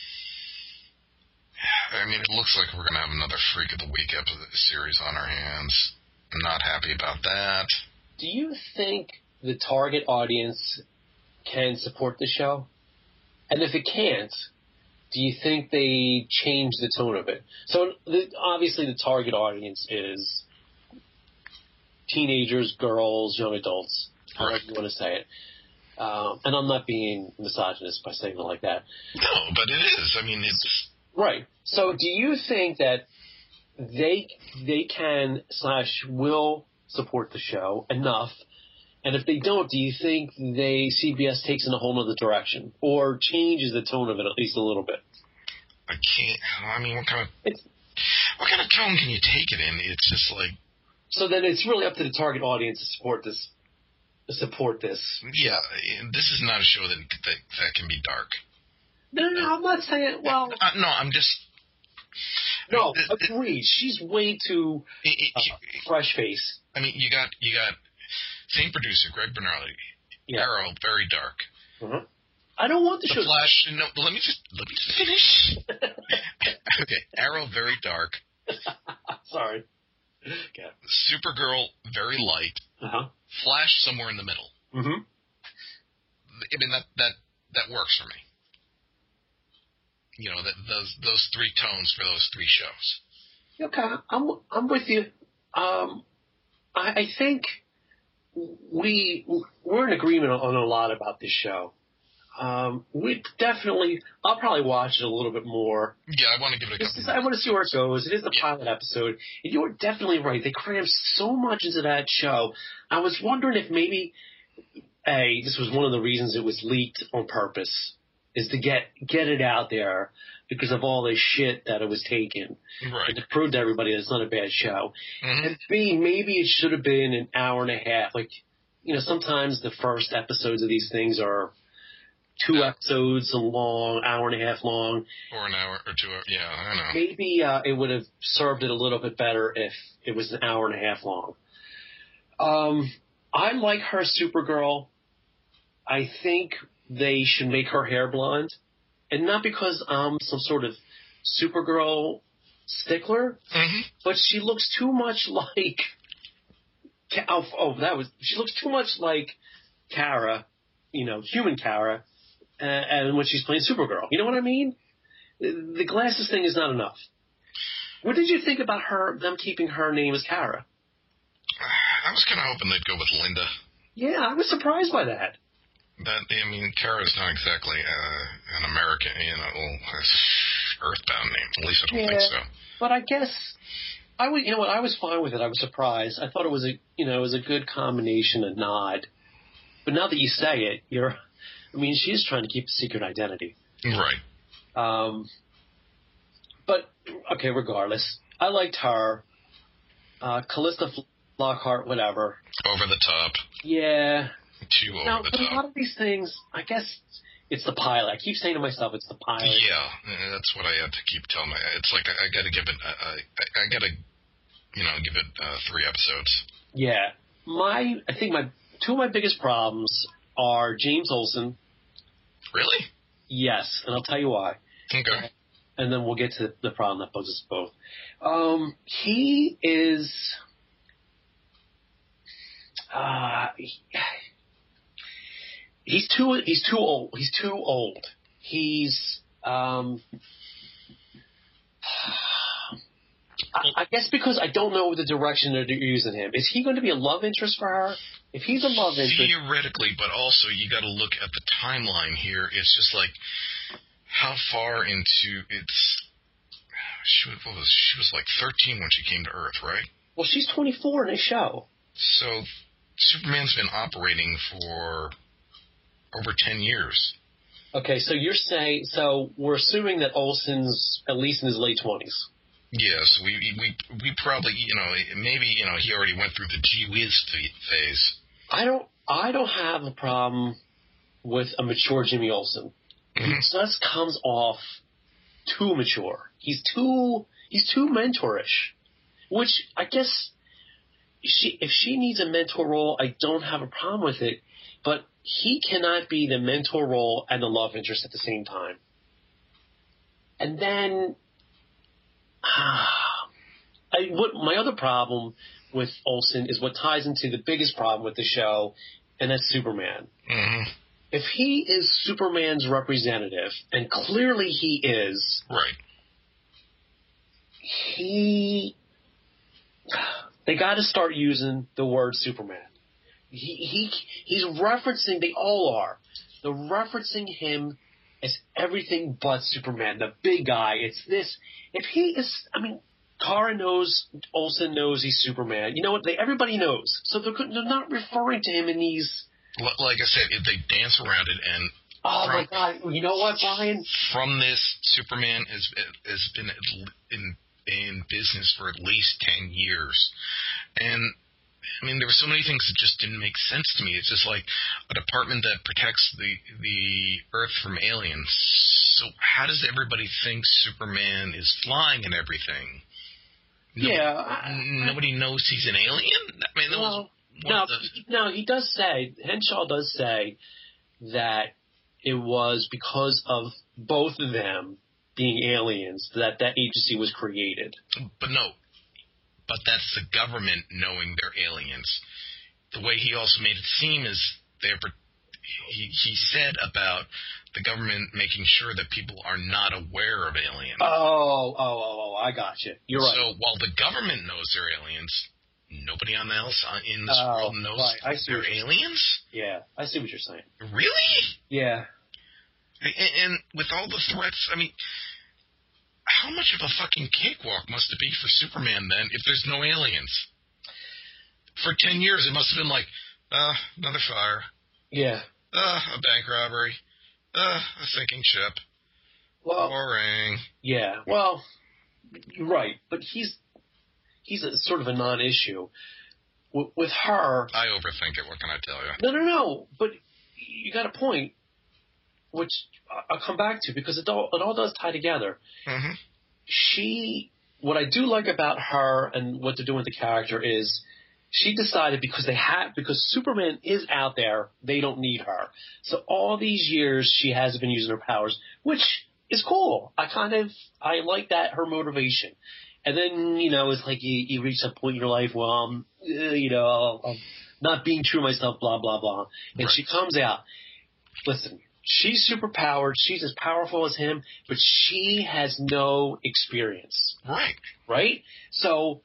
I mean, it looks like we're going to have another Freak of the Week episode series on our hands. I'm not happy about that. Do you think the target audience can support the show? And if it can't, do you think they change the tone of it? So the, obviously the target audience is teenagers, girls, young adults, however right. you want to say it. Um, and I'm not being misogynist by saying it like that. No, but it is. I mean, it's... Right. So do you think that they they can slash will support the show enough? And if they don't, do you think they C B S takes in a whole other direction or changes the tone of it at least a little bit? I can't. I mean, what kind of it's, what kind of tone can you take it in? It's just like. So then it's really up to the target audience to support this. To support this. Yeah, this is not a show that that, that can be dark. No, no, I'm not saying. Well, uh, no, I'm just. No, I mean, agreed. She's way too it, it, uh, fresh face. I mean, you got you got. Same producer, Greg Bernali. Yeah. Arrow, very dark. Mm-hmm. I don't want the, the show. Flash. No, let me just let me just finish. Okay, Arrow, very dark. Sorry. Okay. Supergirl, very light. Uh-huh. Flash, somewhere in the middle. Mm-hmm. I mean that that that works for me. You know, that those those three tones for those three shows. Okay, I'm I'm with you. Um, I, I think. We we're in agreement on a lot about this show. Um, we definitely, I'll probably watch it a little bit more. Yeah, I want to give it a couple. I want to see where it goes. It is the yeah. pilot episode, and you were definitely right. They crammed so much into that show. I was wondering if maybe, a this was one of the reasons it was leaked on purpose, is to get get it out there because of all this shit that it was taking. Right. And to prove to everybody that it's not a bad show. Mm-hmm. And B, maybe it should have been an hour and a half. Like, you know, sometimes the first episodes of these things are two yeah. episodes long, hour and a half long. Or an hour or two. Yeah, I know. Maybe uh, it would have served it a little bit better if it was an hour and a half long. Um, I like her Supergirl. I think they should make her hair blonde. and not because I'm some sort of Supergirl stickler, mm-hmm. but she looks too much like. Oh, oh, that was. She looks too much like Kara, you know, human Kara, uh, and when she's playing Supergirl. You know what I mean? The glasses thing is not enough. What did you think about her? Them keeping her name as Kara? I was kind of hoping they'd go with Linda. Yeah, I was surprised by that. That I mean, Kara's not exactly uh, an American, you know, Earthbound name. At least I don't yeah, think so. But I guess I would. You know what? I was fine with it. I was surprised. I thought it was a, you know, it was a good combination, a nod. But now that you say it, you're. I mean, she is trying to keep a secret identity. Right. Um. But okay, regardless, I liked her. Uh, Callista Flockhart, whatever. Over the top. Yeah. Too over now, the but top. a lot of these things, I guess it's the pilot. I keep saying to myself, it's the pilot. Yeah, that's what I had to keep telling my. It's like I, I got to give it. I, I, I got to, you know, give it uh, three episodes. Yeah, my. I think my two of my biggest problems are James Olsen. Really? Yes, and I'll tell you why. Okay. And then we'll get to the problem that bugs us both. Um, he is. Uh, he, he's too. He's too old. He's too old. He's. Um, I, I guess because I don't know the direction they're using him. Is he going to be a love interest for her? If he's a love interest, theoretically, but also you got to look at the timeline here. It's just like how far into it's. She was, what was she was like thirteen when she came to Earth, right? Well, she's twenty-four in this show. So Superman's been operating for over ten years. Okay, so you're saying so we're assuming that Olsen's at least in his late twenties. Yes, we we we probably you know maybe you know he already went through the gee whiz phase. I don't I don't have a problem with a mature Jimmy Olsen. Mm-hmm. He just comes off too mature. He's too he's too mentorish, which I guess she if she needs a mentor role, I don't have a problem with it. But he cannot be the mentor role and the love interest at the same time. And then, ah, I, what my other problem with Olsen is what ties into the biggest problem with the show, and that's Superman. Mm-hmm. If he is Superman's representative, and clearly he is, right? He, they got to start using the word Superman. He he he's referencing. They all are. They're referencing him as everything but Superman, the big guy. It's this. If he is, I mean, Kara knows, Olsen knows he's Superman. You know what? They everybody knows. So they're they're not referring to him in these. Like I said, if they dance around it, and oh from, my God, you know what, Brian? From this, Superman has has been in in business for at least ten years, and I mean there were so many things that just didn't make sense to me. It's just like a department that protects the the Earth from aliens. So how does everybody think Superman is flying and everything? Nobody, yeah, I, nobody knows he's an alien. I mean, that well, was. No, the... no, he does say, Henshaw does say that it was because of both of them being aliens that that agency was created. But no, but that's the government knowing they're aliens. The way he also made it seem is they're, he, he said about the government making sure that people are not aware of aliens. Oh, oh, oh, oh, I got you. You're right. So while the government knows they're aliens, nobody else in this oh, world knows right. I see they're aliens? Yeah, I see what you're saying. Really? Yeah. And, and with all the threats, I mean, how much of a fucking cakewalk must it be for Superman then if there's no aliens? For ten years, it must have been like, uh, another fire. Yeah. Uh, a bank robbery. Uh, a sinking ship. Well, boring. Yeah. Well, you're right, but he's he's a, sort of a non-issue. W- with her, I overthink it. What can I tell you? No, no, no. But you got a point, which I'll come back to because it all it all does tie together. Mm-hmm. She, what I do like about her and what they're doing with the character is she decided because they have because Superman is out there, they don't need her. So all these years she hasn't been using her powers, which is cool. I kind of I like that her motivation. And then you know it's like you, you reach a point in your life, well, I'm uh, you know I'm not being true to myself, blah blah blah, and right. she comes out. Listen, she's super powered. She's as powerful as him, but she has no experience. Right. Right. So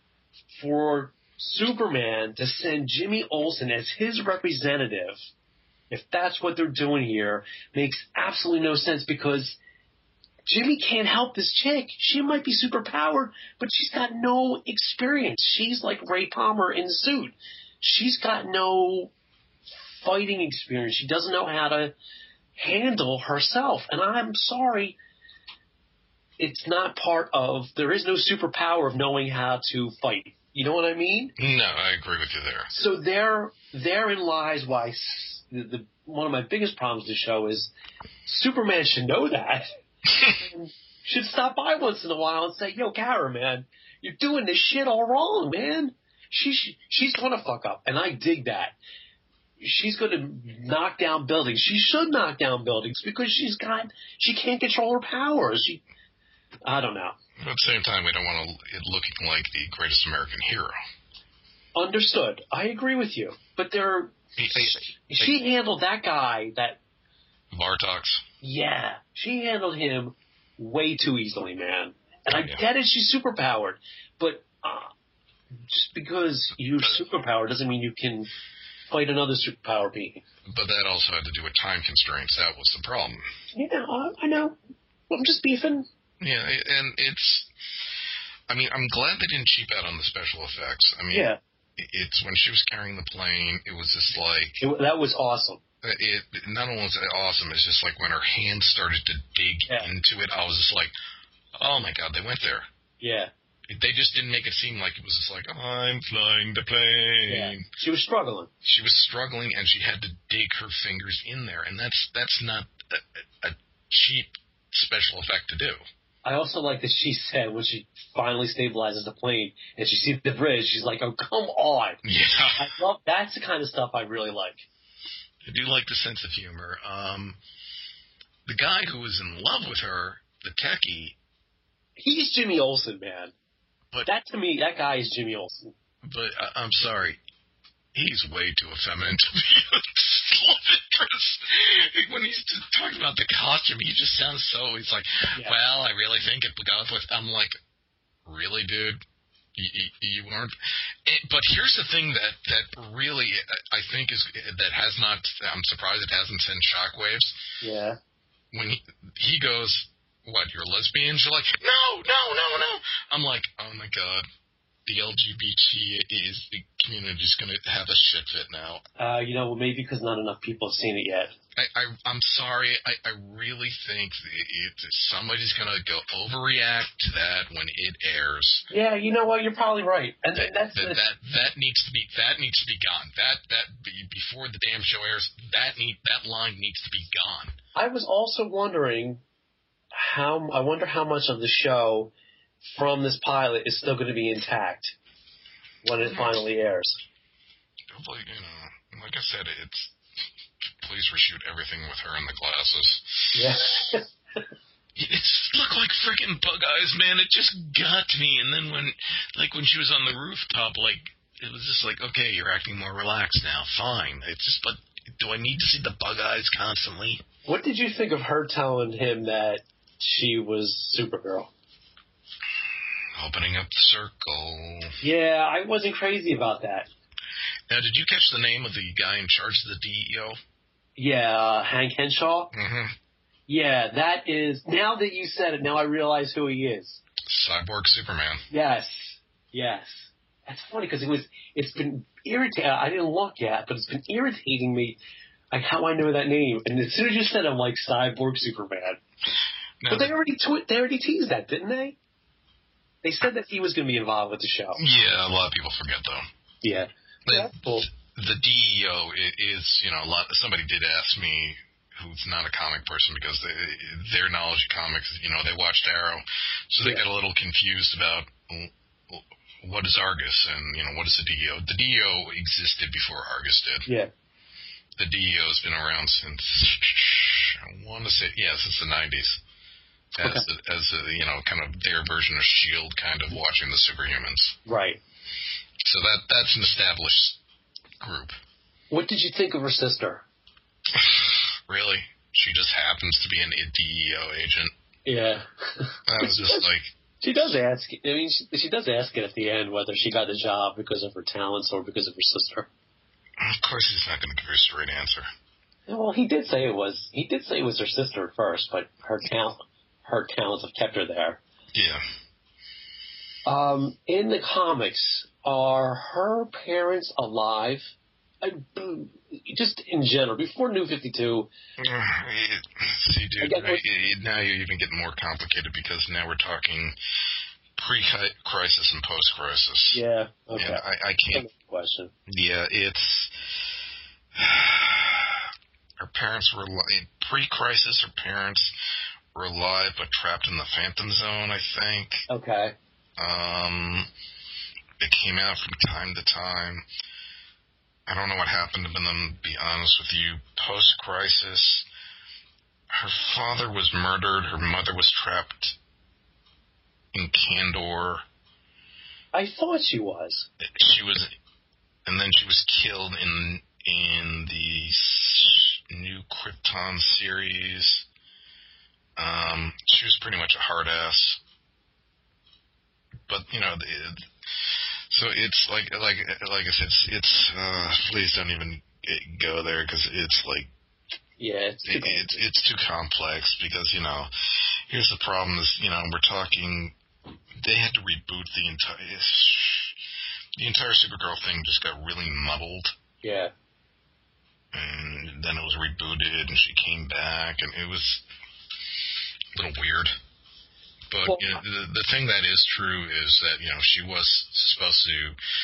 for Superman to send Jimmy Olsen as his representative, if that's what they're doing here, makes absolutely no sense because Jimmy can't help this chick. She might be super powered, but she's got no experience. She's like Ray Palmer in the suit. She's got no fighting experience. She doesn't know how to handle herself. And I'm sorry, it's not part of, there is no superpower of knowing how to fight. You know what I mean? No, I agree with you there. So there, therein lies why the, the one of my biggest problems with the show is Superman should know that. Should stop by once in a while and say, yo, Kara, man, you're doing this shit all wrong, man. She, she She's going to fuck up, and I dig that. She's going to knock down buildings. She should knock down buildings because she's got, she can't control her powers. She, I don't know. At the same time, we don't want it looking like the greatest American hero. Understood. I agree with you. But there, he, he, she he, handled that guy, that... Bartox. Yeah. She handled him way too easily, man. And I yeah. get it, she's superpowered. But uh, just because you're superpowered doesn't mean you can fight another superpower being. But that also had to do with time constraints. That was the problem. Yeah, I know. I'm just beefing. Yeah, and it's, I mean, I'm glad they didn't cheap out on the special effects. I mean, yeah. it's when she was carrying the plane, it was just like... It, that was awesome. It, not only was it awesome, it's just like when her hands started to dig yeah. into it, I was just like, oh my God, they went there. Yeah. They just didn't make it seem like it was just like, I'm flying the plane. Yeah. She was struggling. She was struggling, and she had to dig her fingers in there, and that's that's not a, a cheap special effect to do. I also like that she said when she finally stabilizes the plane and she sees the bridge, she's like, oh, come on. Yeah. I love, that's the kind of stuff I really like. I do like the sense of humor. Um, the guy who was in love with her, the techie. He's Jimmy Olsen, man. But that to me, that guy is Jimmy Olsen. But uh, I'm sorry. He's way too effeminate to be a love interest. When he's talking about the costume, he just sounds so, he's like, yeah. well, I really think it goes with, I'm like, really, dude? You, you, you weren't? It, but here's the thing that, that really, I think, is that has not, I'm surprised it hasn't sent shockwaves. Yeah. When he, he goes, what, you're lesbians? You're like, no, no, no, no. I'm like, oh, my God. The L G B T is the community is going to have a shit fit now. Uh, you know, maybe because not enough people have seen it yet. I, I, I'm sorry. I, I really think it, somebody's going to go overreact to that when it airs. Yeah, you know what? You're probably right. And that, that's that, that that needs to be that needs to be gone. That that before the damn show airs, that need that line needs to be gone. I was also wondering how. I wonder how much of the show from this pilot is still going to be intact when it finally airs. Hopefully, you know, like I said, it's please reshoot everything with her in the glasses. Yeah. It just looked like freaking bug eyes, man. It just got me. And then when, like, when she was on the rooftop, like, it was just like, okay, you're acting more relaxed now. Fine. It's just, but do I need to see the bug eyes constantly? What did you think of her telling him that she was Supergirl? Opening up the circle. Yeah, I wasn't crazy about that. Now, did you catch the name of the guy in charge of the D E O? Yeah, uh, Hank Henshaw? Mm-hmm. Yeah, that is, now that you said it, now I realize who he is. Cyborg Superman. Yes, yes. That's funny because it was, it's been irritating, I didn't look yet, but it's been irritating me, like how I know that name. And as soon as you said it, I'm like, Cyborg Superman. Now, but they already, tw- they already teased that, didn't they? They said that he was going to be involved with the show. Yeah, a lot of people forget, though. Yeah. The, yeah cool. the D E O is, you know, a lot, somebody did ask me, who's not a comic person, because they, their knowledge of comics, you know, they watched Arrow, so they yeah. got a little confused about what is Argus, and, you know, what is the D E O? The D E O existed before Argus did. Yeah. The D E O has been around since, I want to say, yeah, since the nineties. As, okay. a, as a, you know, kind of their version of S H I E L D, kind of watching the superhumans. Right. So that that's an established group. What did you think of her sister? Really? She just happens to be an D E O agent. Yeah. I was just like... She does ask, I mean, she, she does ask it at the end whether she got the job because of her talents or because of her sister. Of course he's not going to give her a straight answer. Well, he did say it was, he did say it was her sister at first, but her talent, her talents have kept her there. Yeah. Um, in the comics, are her parents alive? I, just in general, before New fifty-two. See, dude, now, now you're even getting more complicated because now we're talking pre-crisis and post-crisis. Yeah, okay. And I, I can't... Question. Yeah, it's... Her parents were... Pre-crisis, her parents were alive but trapped in the Phantom Zone, I think. Okay. Um, it came out from time to time. I don't know what happened to them, to be honest with you. Post-crisis, her father was murdered. Her mother was trapped in Kandor. I thought she was. She was, and then she was killed in in the new Krypton series. Um, she was pretty much a hard ass. But, you know... It, So it's like, like, like I said, it's, it's uh, please don't even go there because it's like, yeah, it's too, it, it's, it's too complex because, you know, here's the problem is, you know, we're talking, they had to reboot the entire, the entire Supergirl thing just got really muddled. Yeah. And then it was rebooted and she came back and it was a little weird. But well, you know, the, the thing that is true is that, you know, she was supposed to,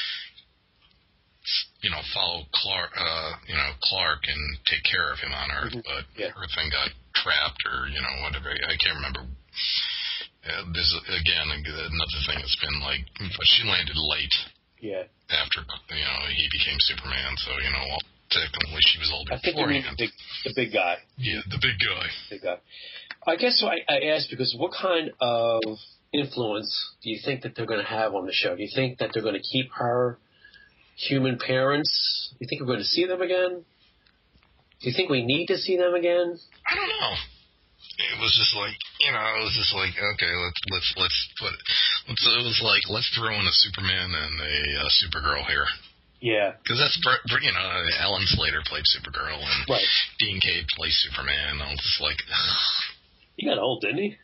you know, follow Clark, uh, you know, Clark and take care of him on Earth, mm-hmm. but yeah. her thing got trapped or, you know, whatever. I can't remember. Uh, this is, again, another thing that's been like, but she landed late. Yeah. After, you know, he became Superman, so, you know, well, technically she was older I think beforehand. You mean the big, the big guy. Yeah, the big guy. Big guy. I guess I, I asked because what kind of influence do you think that they're going to have on the show? Do you think that they're going to keep her human parents? Do you think we're going to see them again? Do you think we need to see them again? I don't know. It was just like, you know, it was just like, okay, let's let's let's put it. Let's, it was like, let's throw in a Superman and a uh, Supergirl here. Yeah. Because that's, you know, Alan Slater played Supergirl and right. Dean Cain plays Superman. I was just like, ugh. He got old, didn't he?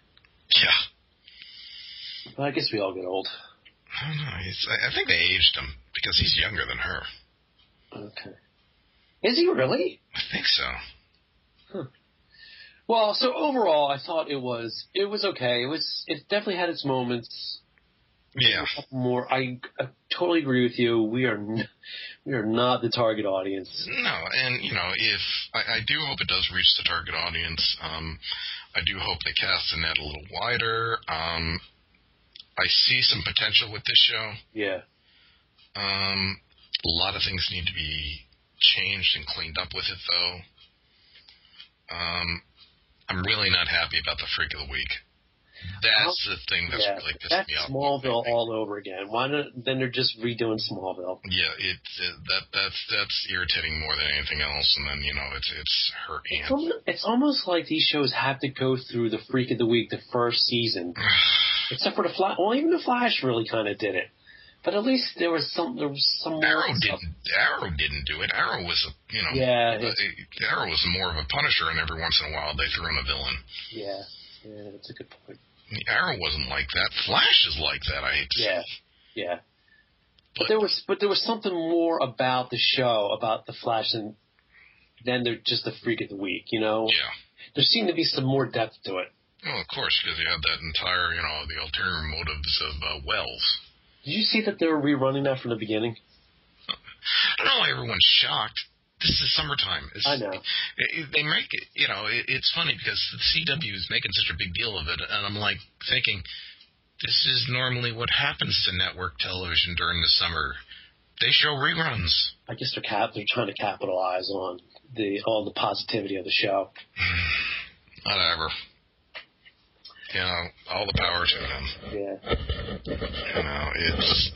Yeah. Well, I guess we all get old. I don't know. He's, I think they aged him because he's younger than her. Okay. Is he really? I think so. Huh. Well, so overall, I thought it was it was okay. It was it definitely had its moments. Yeah. More, I, I totally agree with you. We are n- we are not the target audience. No, and you know, if I, I do hope it does reach the target audience. Um, I do hope they cast the net a little wider. Um, I see some potential with this show. Yeah. Um, a lot of things need to be changed and cleaned up with it, though. Um, I'm really not happy about the Freak of the Week. That's the thing that's yeah, really pissed that's me off. Smallville all over again. Why not? Then they're just redoing Smallville. Yeah, it, it that that's that's irritating more than anything else. And then you know it's it's her aunt. It's almost, it's almost like these shows have to go through the Freak of the Week the first season, except for the Flash. Well, even the Flash really kind of did it. But at least there was some there was some Arrow stuff. didn't Arrow didn't do it. Arrow was a you know yeah uh, Arrow was more of a Punisher, and every once in a while they threw in a villain. Yeah, yeah, that's a good point. Arrow wasn't like that. Flash is like that. I hate to yeah, say. Yeah, but, but there was, but there was something more about the show, about the Flash, than than they're just the Freak of the Week. You know? Yeah. There seemed to be some more depth to it. Well, of course, because you had that entire, you know, the ulterior motives of uh, Wells. Did you see that they were rerunning that from the beginning? I don't know why everyone's shocked. This is summertime. It's, I know. It, they make it, you know, it, it's funny because the C W is making such a big deal of it, and I'm like thinking, This is normally what happens to network television during the summer. They show reruns. I guess they're cap- they're trying to capitalize on the all the positivity of the show. Whatever. You know, all the power to them. Yeah. You know, it's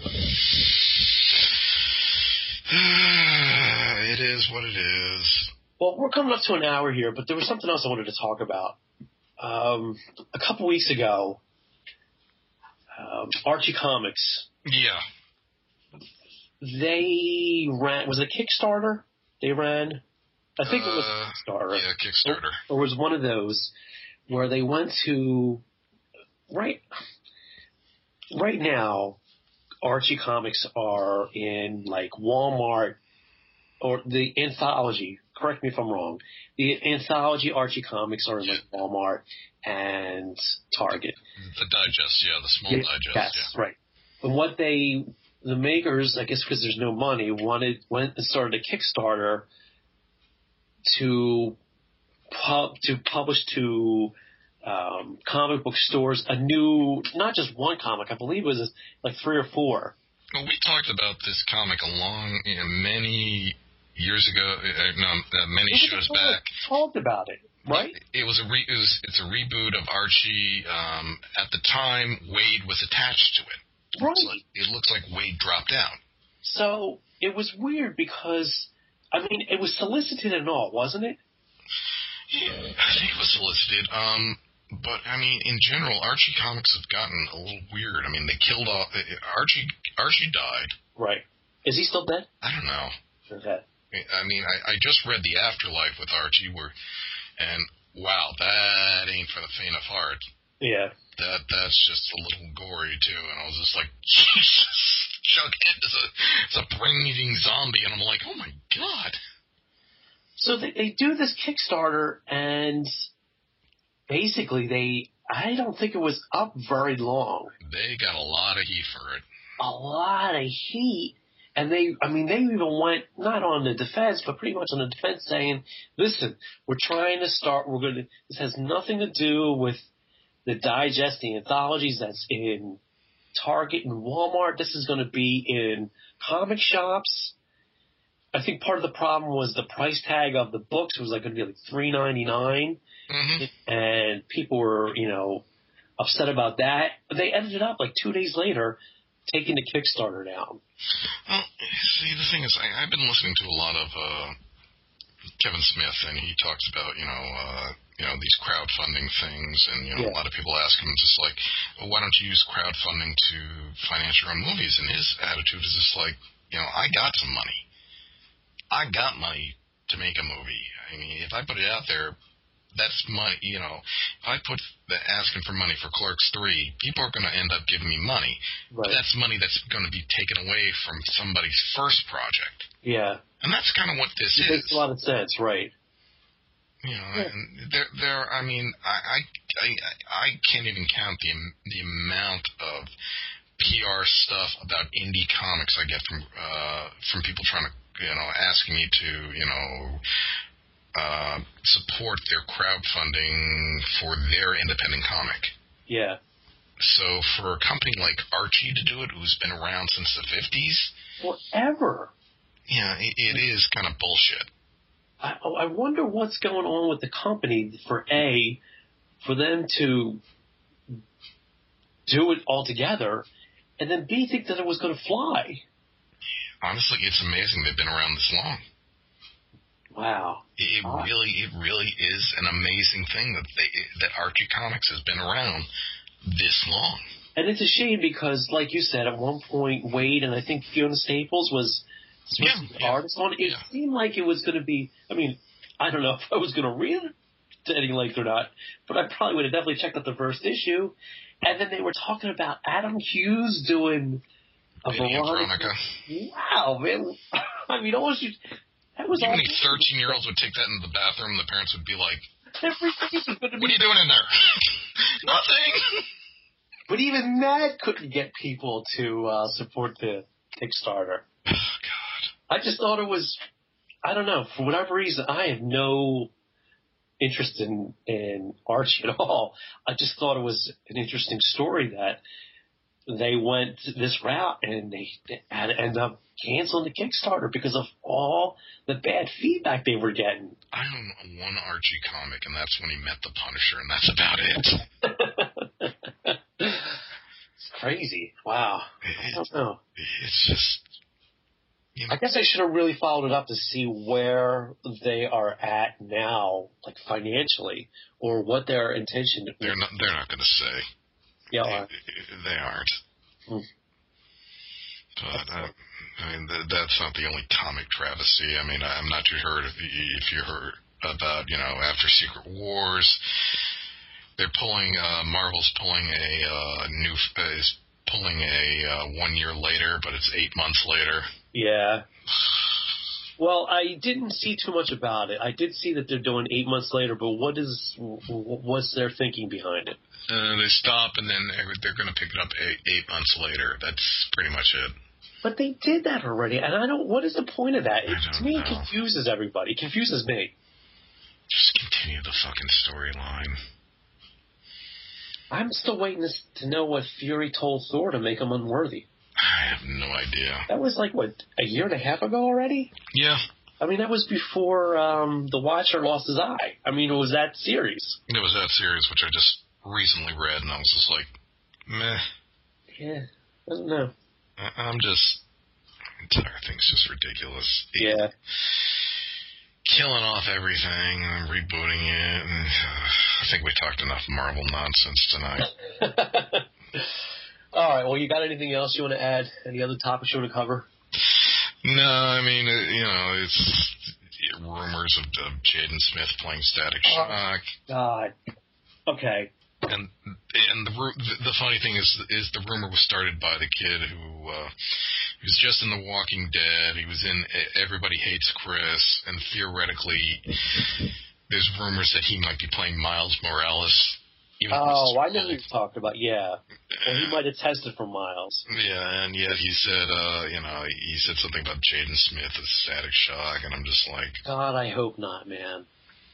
it is what it is. Well, we're coming up to an hour here, but there was something else I wanted to talk about. Um, a couple weeks ago, um, Archie Comics. Yeah. They ran. Was it a Kickstarter? They ran. I think uh, it was a Kickstarter. Yeah, Kickstarter. Or, or was one of those where they went to right. Right now, Archie Comics are in like Walmart or the anthology. Correct me if I'm wrong. The anthology Archie Comics are in like Walmart and Target. The digest, yeah, the small yeah, digest. Yes, yeah. right. And what they, the makers, I guess because there's no money, wanted went and started a Kickstarter to pub to publish to um, comic book stores a new, not just one comic. I believe it was like three or four. Well, we talked about this comic a long, you know, many. Years ago, uh, no, uh, many shows back. Talked about it, right? It, it was a re, it was it's a reboot of Archie. Um, at the time, Wade was attached to it. Right. It looks like, it looks like Wade dropped out. So it was weird because, I mean, it was solicited and all, wasn't it? Yeah, I think it was solicited. Um, but I mean, in general, Archie comics have gotten a little weird. I mean, they killed off Archie. Archie died. Right. Is he still dead? I don't know. Okay. I mean, I, I just read The Afterlife with Archie, where, and wow, that ain't for the faint of heart. Yeah. That that's just a little gory too, and I was just like, Jesus, Jughead is a it's a brain-eating zombie, and I'm like, oh my god. So they they do this Kickstarter, and basically they, I don't think it was up very long. They got a lot of heat for it. A lot of heat. And they, I mean, they even went not on the defense, but pretty much on the defense saying, listen, we're trying to start, we're going to, this has nothing to do with the digest, the anthologies that's in Target and Walmart. This is going to be in comic shops. I think part of the problem was the price tag of the books was like going to be like three ninety-nine. Mm-hmm. And people were, you know, upset about that. But they ended up like two days later taking the Kickstarter down. Well, see, the thing is, I, I've been listening to a lot of uh, Kevin Smith, and he talks about, you know, uh, you know, these crowdfunding things, and, you know, yeah. a lot of people ask him just like, well, why don't you use crowdfunding to finance your own movies? And his attitude is just like, you know, I got some money. I got money to make a movie. I mean, if I put it out there, that's money, you know, if I put the asking for money for Clerks three, people are going to end up giving me money. Right. But that's money that's going to be taken away from somebody's first project. Yeah. And that's kind of what this it is. Makes a lot of sense, right. You know, yeah. and there, there, I mean, I, I, I can't even count the, the amount of P R stuff about indie comics I get from, uh, from people trying to, you know, asking me to, you know, Uh, support their crowdfunding for their independent comic. Yeah. So for a company like Archie to do it, who's been around since the fifties, forever. Yeah, it, it is kind of bullshit. I, I wonder what's going on with the company for A, for them to do it all together, and then B, think that it was going to fly. Honestly, it's amazing they've been around this long. Wow. It ah. really, it really is an amazing thing that they, that Archie Comics has been around this long. And it's a shame because, like you said, at one point, Wade and I think Fiona Staples was supposed yeah, to be the yeah, artist on it. It yeah. seemed like it was going to be, I mean, I don't know if I was going to read it to any length or not, but I probably would have definitely checked out the first issue. And then they were talking about Adam Hughes doing a Veronica. Wow, man. I mean, almost you. That was you know how many thirteen-year-olds would take that into the bathroom and the parents would be like, what are you doing in there? Nothing. But even that couldn't get people to uh, support the Kickstarter. Oh, God. I just thought it was, I don't know, for whatever reason, I have no interest in, in Archie at all. I just thought it was an interesting story that they went this route and they had to end up canceling the Kickstarter because of all the bad feedback they were getting. I own one Archie comic, and that's when he met the Punisher, and that's about it. It's crazy. Wow. I don't know. It's just... You know, I guess I should have really followed it up to see where they are at now, like financially, or what their intention is. They're not, they're not going to say. Yeah, they, they aren't. Hmm. But, uh, I mean, th- that's not the only comic travesty. I mean, I'm not too sure if you, if you heard about, you know, after Secret Wars, they're pulling, uh, Marvel's pulling a uh, new, uh, is pulling a uh, one year later, but it's eight months later. Yeah. Well, I didn't see too much about it. I did see that they're doing eight months later, but what is what's their thinking behind it? Uh, they stop, and then they're going to pick it up eight, eight months later. That's pretty much it. But they did that already, and I don't. What is the point of that? It, to me, know. it confuses everybody. It confuses me. Just continue the fucking storyline. I'm still waiting to know what Fury told Thor to make him unworthy. I have no idea. That was like, what, a year and a half ago already? Yeah. I mean, that was before um, The Watcher lost his eye. I mean, it was that series. It was that series, which I just recently read, and I was just like, meh. Yeah, I don't know. I- I'm just... The entire thing's just ridiculous. Yeah. Killing off everything and rebooting it. And, uh, I think we talked enough Marvel nonsense tonight. All right, well, you got anything else you want to add? Any other topics you want to cover? No, I mean, it, you know, it's rumors of, of Jaden Smith playing Static Shock. Oh, God. Okay. And and the the funny thing is is the rumor was started by the kid who uh, he was just in The Walking Dead. He was in Everybody Hates Chris, and theoretically, there's rumors that he might be playing Miles Morales. Oh, I know who you talked about. Yeah, well, he might have tested for Miles. Yeah, and yet he said, uh, you know, he said something about Jaden Smith as Static Shock, and I'm just like, God, I hope not, man.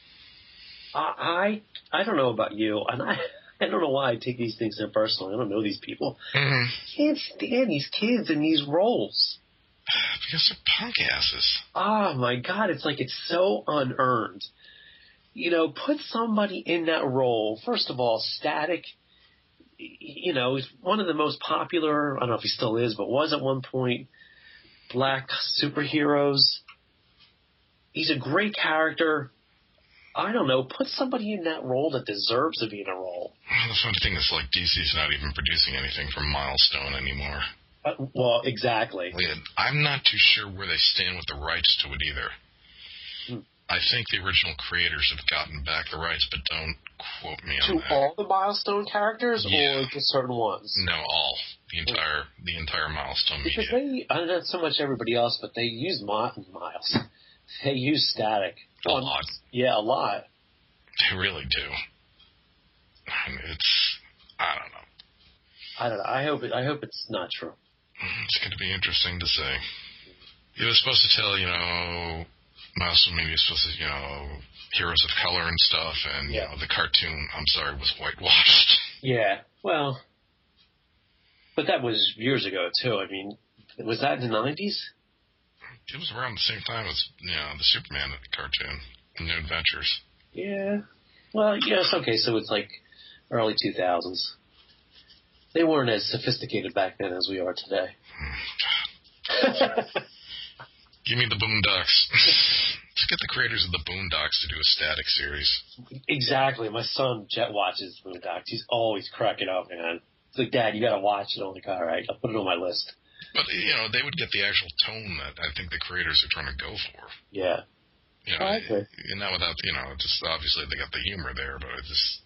I I, I don't know about you, and I I don't know why I take these things so personally. I don't know these people. Mm-hmm. I can't stand these kids in these roles. Because they're punk asses. Oh my God, it's like it's so unearned. You know, put somebody in that role. First of all, Static, you know, he's one of the most popular, I don't know if he still is, but was at one point, black superheroes. He's a great character. I don't know, put somebody in that role that deserves to be in a role. The funny thing is, like, D C's not even producing anything from Milestone anymore. Uh, well, exactly. I'm not too sure where they stand with the rights to it either. Hmm. I think the original creators have gotten back the rights, but don't quote me on to that. To all the Milestone characters, yeah. or just certain ones? No, all. The entire the entire Milestone because media. They, I don't know so much everybody else, but they use Miles. They use Static. A um, lot. Yeah, a lot. They really do. And it's, I don't know. I don't know. I hope it. I hope it's not true. It's going to be interesting to see. It was supposed to tell, you know, Milestone Media was supposed to, you know, heroes of color and stuff, and, yeah. you know, the cartoon, I'm sorry, was whitewashed. Yeah, well, but that was years ago, too. I mean, was that in the nineties? It was around the same time as, you know, the Superman cartoon, The New Adventures. Yeah. Well, yes, okay, so it's like early two thousands. They weren't as sophisticated back then as we are today. Give me the Boondocks. Let's get the creators of the Boondocks to do a Static series. Exactly. My son Jet watches Boondocks. He's always cracking up, man. It's like, Dad, you got to watch it. I'm like, all right, I'll put it on my list. But, you know, they would get the actual tone that I think the creators are trying to go for. Yeah. You know, I agree. And not without, you know, just obviously they got the humor there, but it just,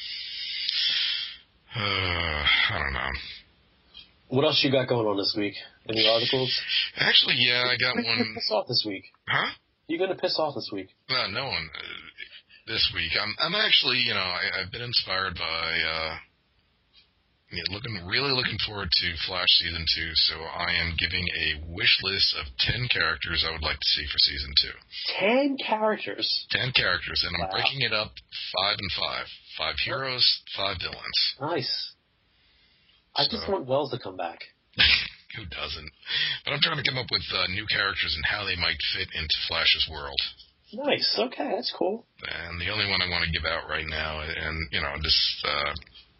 uh, I don't know. What else you got going on this week? Any articles? Actually, yeah, I got You're one. You're going to piss off this week. Huh? You're going to piss off this week. No, no one. Uh, this week. I'm, I'm actually, you know, I, I've been inspired by, uh, Yeah, looking really looking forward to Flash Season two, so I am giving a wish list of ten characters I would like to see for Season two. Ten characters? Ten characters, and I'm wow. breaking it up five and five. Five heroes, five villains. Nice. I so. just want Wells to come back. Who doesn't? But I'm trying to come up with uh, new characters and how they might fit into Flash's world. Nice. Okay, that's cool. And the only one I want to give out right now, and, you know, this uh,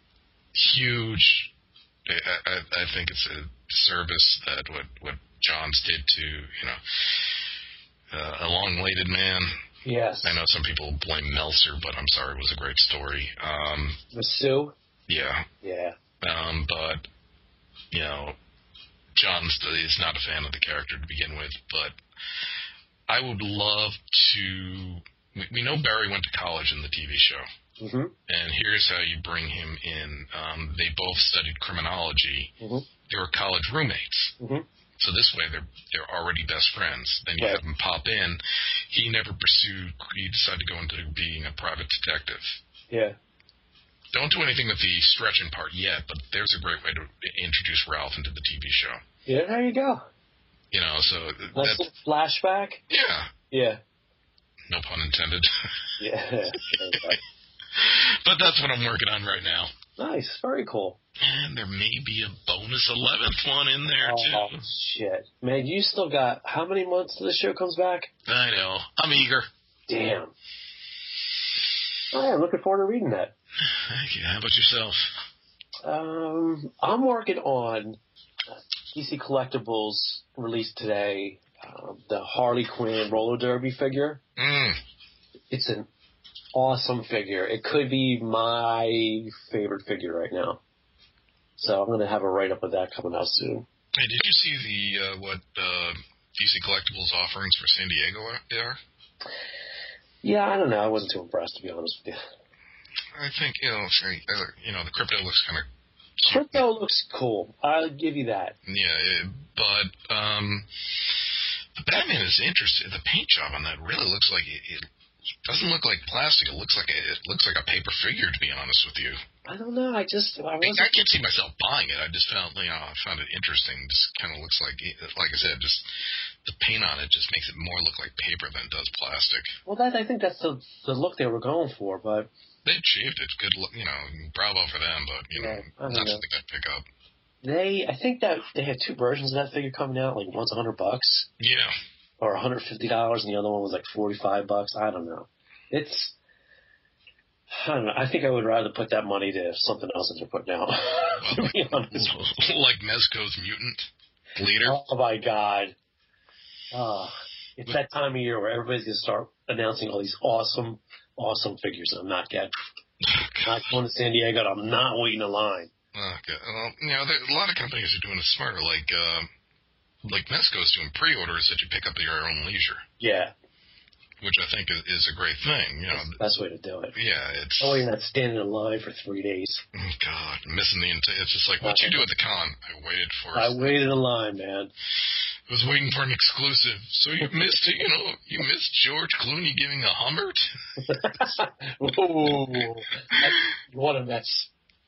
huge, I, I, I think it's a service that what, what Johns did to, you know, uh, a long-awaited man. Yes. I know some people blame Meltzer, but I'm sorry, it was a great story. Um, With Sue? Yeah. Yeah. Um, but, you know, Johns is not a fan of the character to begin with, but I would love to... We, we know Barry went to college in the T V show, mm-hmm. and here's how you bring him in. Um, they both studied criminology. Mm-hmm. They were college roommates. Mm-hmm. So this way, they're they're already best friends. Then you right. have him pop in. He never pursued. He decided to go into being a private detective. Yeah. Don't do anything with the stretching part yet, but there's a great way to introduce Ralph into the T V show. Yeah, there you go. You know, so nice that's flashback. Yeah. Yeah. No pun intended. Yeah. But that's what I'm working on right now. Nice. Very cool. And there may be a bonus eleventh one in there, oh, too. Oh, shit. Man, you still got how many months till the show comes back? I know. I'm eager. Damn. Oh, yeah, I'm looking forward to reading that. Thank you. How about yourself? Um, I'm working on D C Collectibles released today, um, the Harley Quinn roller derby figure. Mm. It's an awesome figure. It could be my favorite figure right now. So I'm going to have a write-up of that coming out soon. Hey, did you see the uh, what uh, D C Collectibles offerings for San Diego are? Yeah, I don't know. I wasn't too impressed, to be honest with you. I think, you know, you know, the crypto looks kind of cute. Crypto looks cool. I'll give you that. Yeah, it, but um, the Batman is interesting. The paint job on that really looks like it, it doesn't look like plastic. It looks like a, it looks like a paper figure, to be honest with you. I don't know. I just I, wasn't... I, I can't see myself buying it. I just found, you know, I found it interesting. Just kind of looks like, like I said, just the paint on it just makes it more look like paper than it does plastic. Well, that I think that's the the look they were going for, but they achieved it. Good look, you know. Bravo for them, but you know, yeah, not know. something I'd pick up. They, I think that they had two versions of that figure coming out. Like one's a hundred bucks, yeah, or a hundred fifty dollars, and the other one was like forty five bucks. I don't know. It's I don't know. I think I would rather put that money to something else that they're putting out. Well, to be honest. Like Mezco's Mutant Leader. Oh my god! Oh, it's that time of year where everybody's gonna start announcing all these awesome, awesome figures. And I'm not getting. Not going to San Diego. And I'm not waiting in line. Okay. Well, you know, there, a lot of companies are doing it smarter. Like, uh, like Mezco's doing pre-orders that you pick up at your own leisure. Yeah. Which I think is, is a great thing. You know, that's the best way to do it. Yeah, it's. Oh, you're not standing in line for three days. Oh God, missing the. It's just like what you do at the con. I waited for. I waited in line, man. I was waiting for an exclusive. So you missed it. You know, you missed George Clooney giving a Humbert. Ooh, what a mess.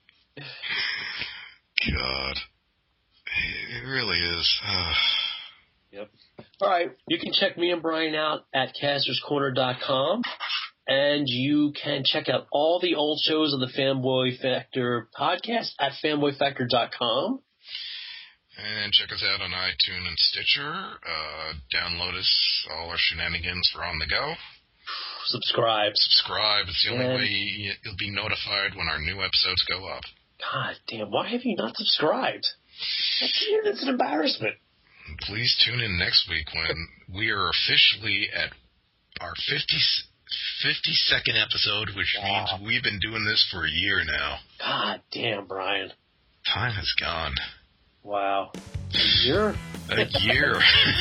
God, it really is. Yep. All right. You can check me and Brian out at casters corner dot com. And you can check out all the old shows of the Fanboy Factor podcast at fanboy factor dot com. And check us out on iTunes and Stitcher. Uh, download us. All our shenanigans are on the go. Subscribe. Subscribe. It's the only and way you'll be notified when our new episodes go up. God damn. Why have you not subscribed? That's an embarrassment. Please tune in next week when we are officially at our fifty, fifty-second episode, which wow. means we've been doing this for a year now. God damn, Brian. Time has gone. Wow. A year? A year.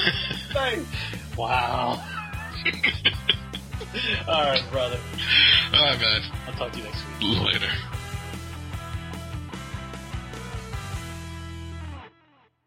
Wow. All right, brother. All right, man. I'll talk to you next week. Later.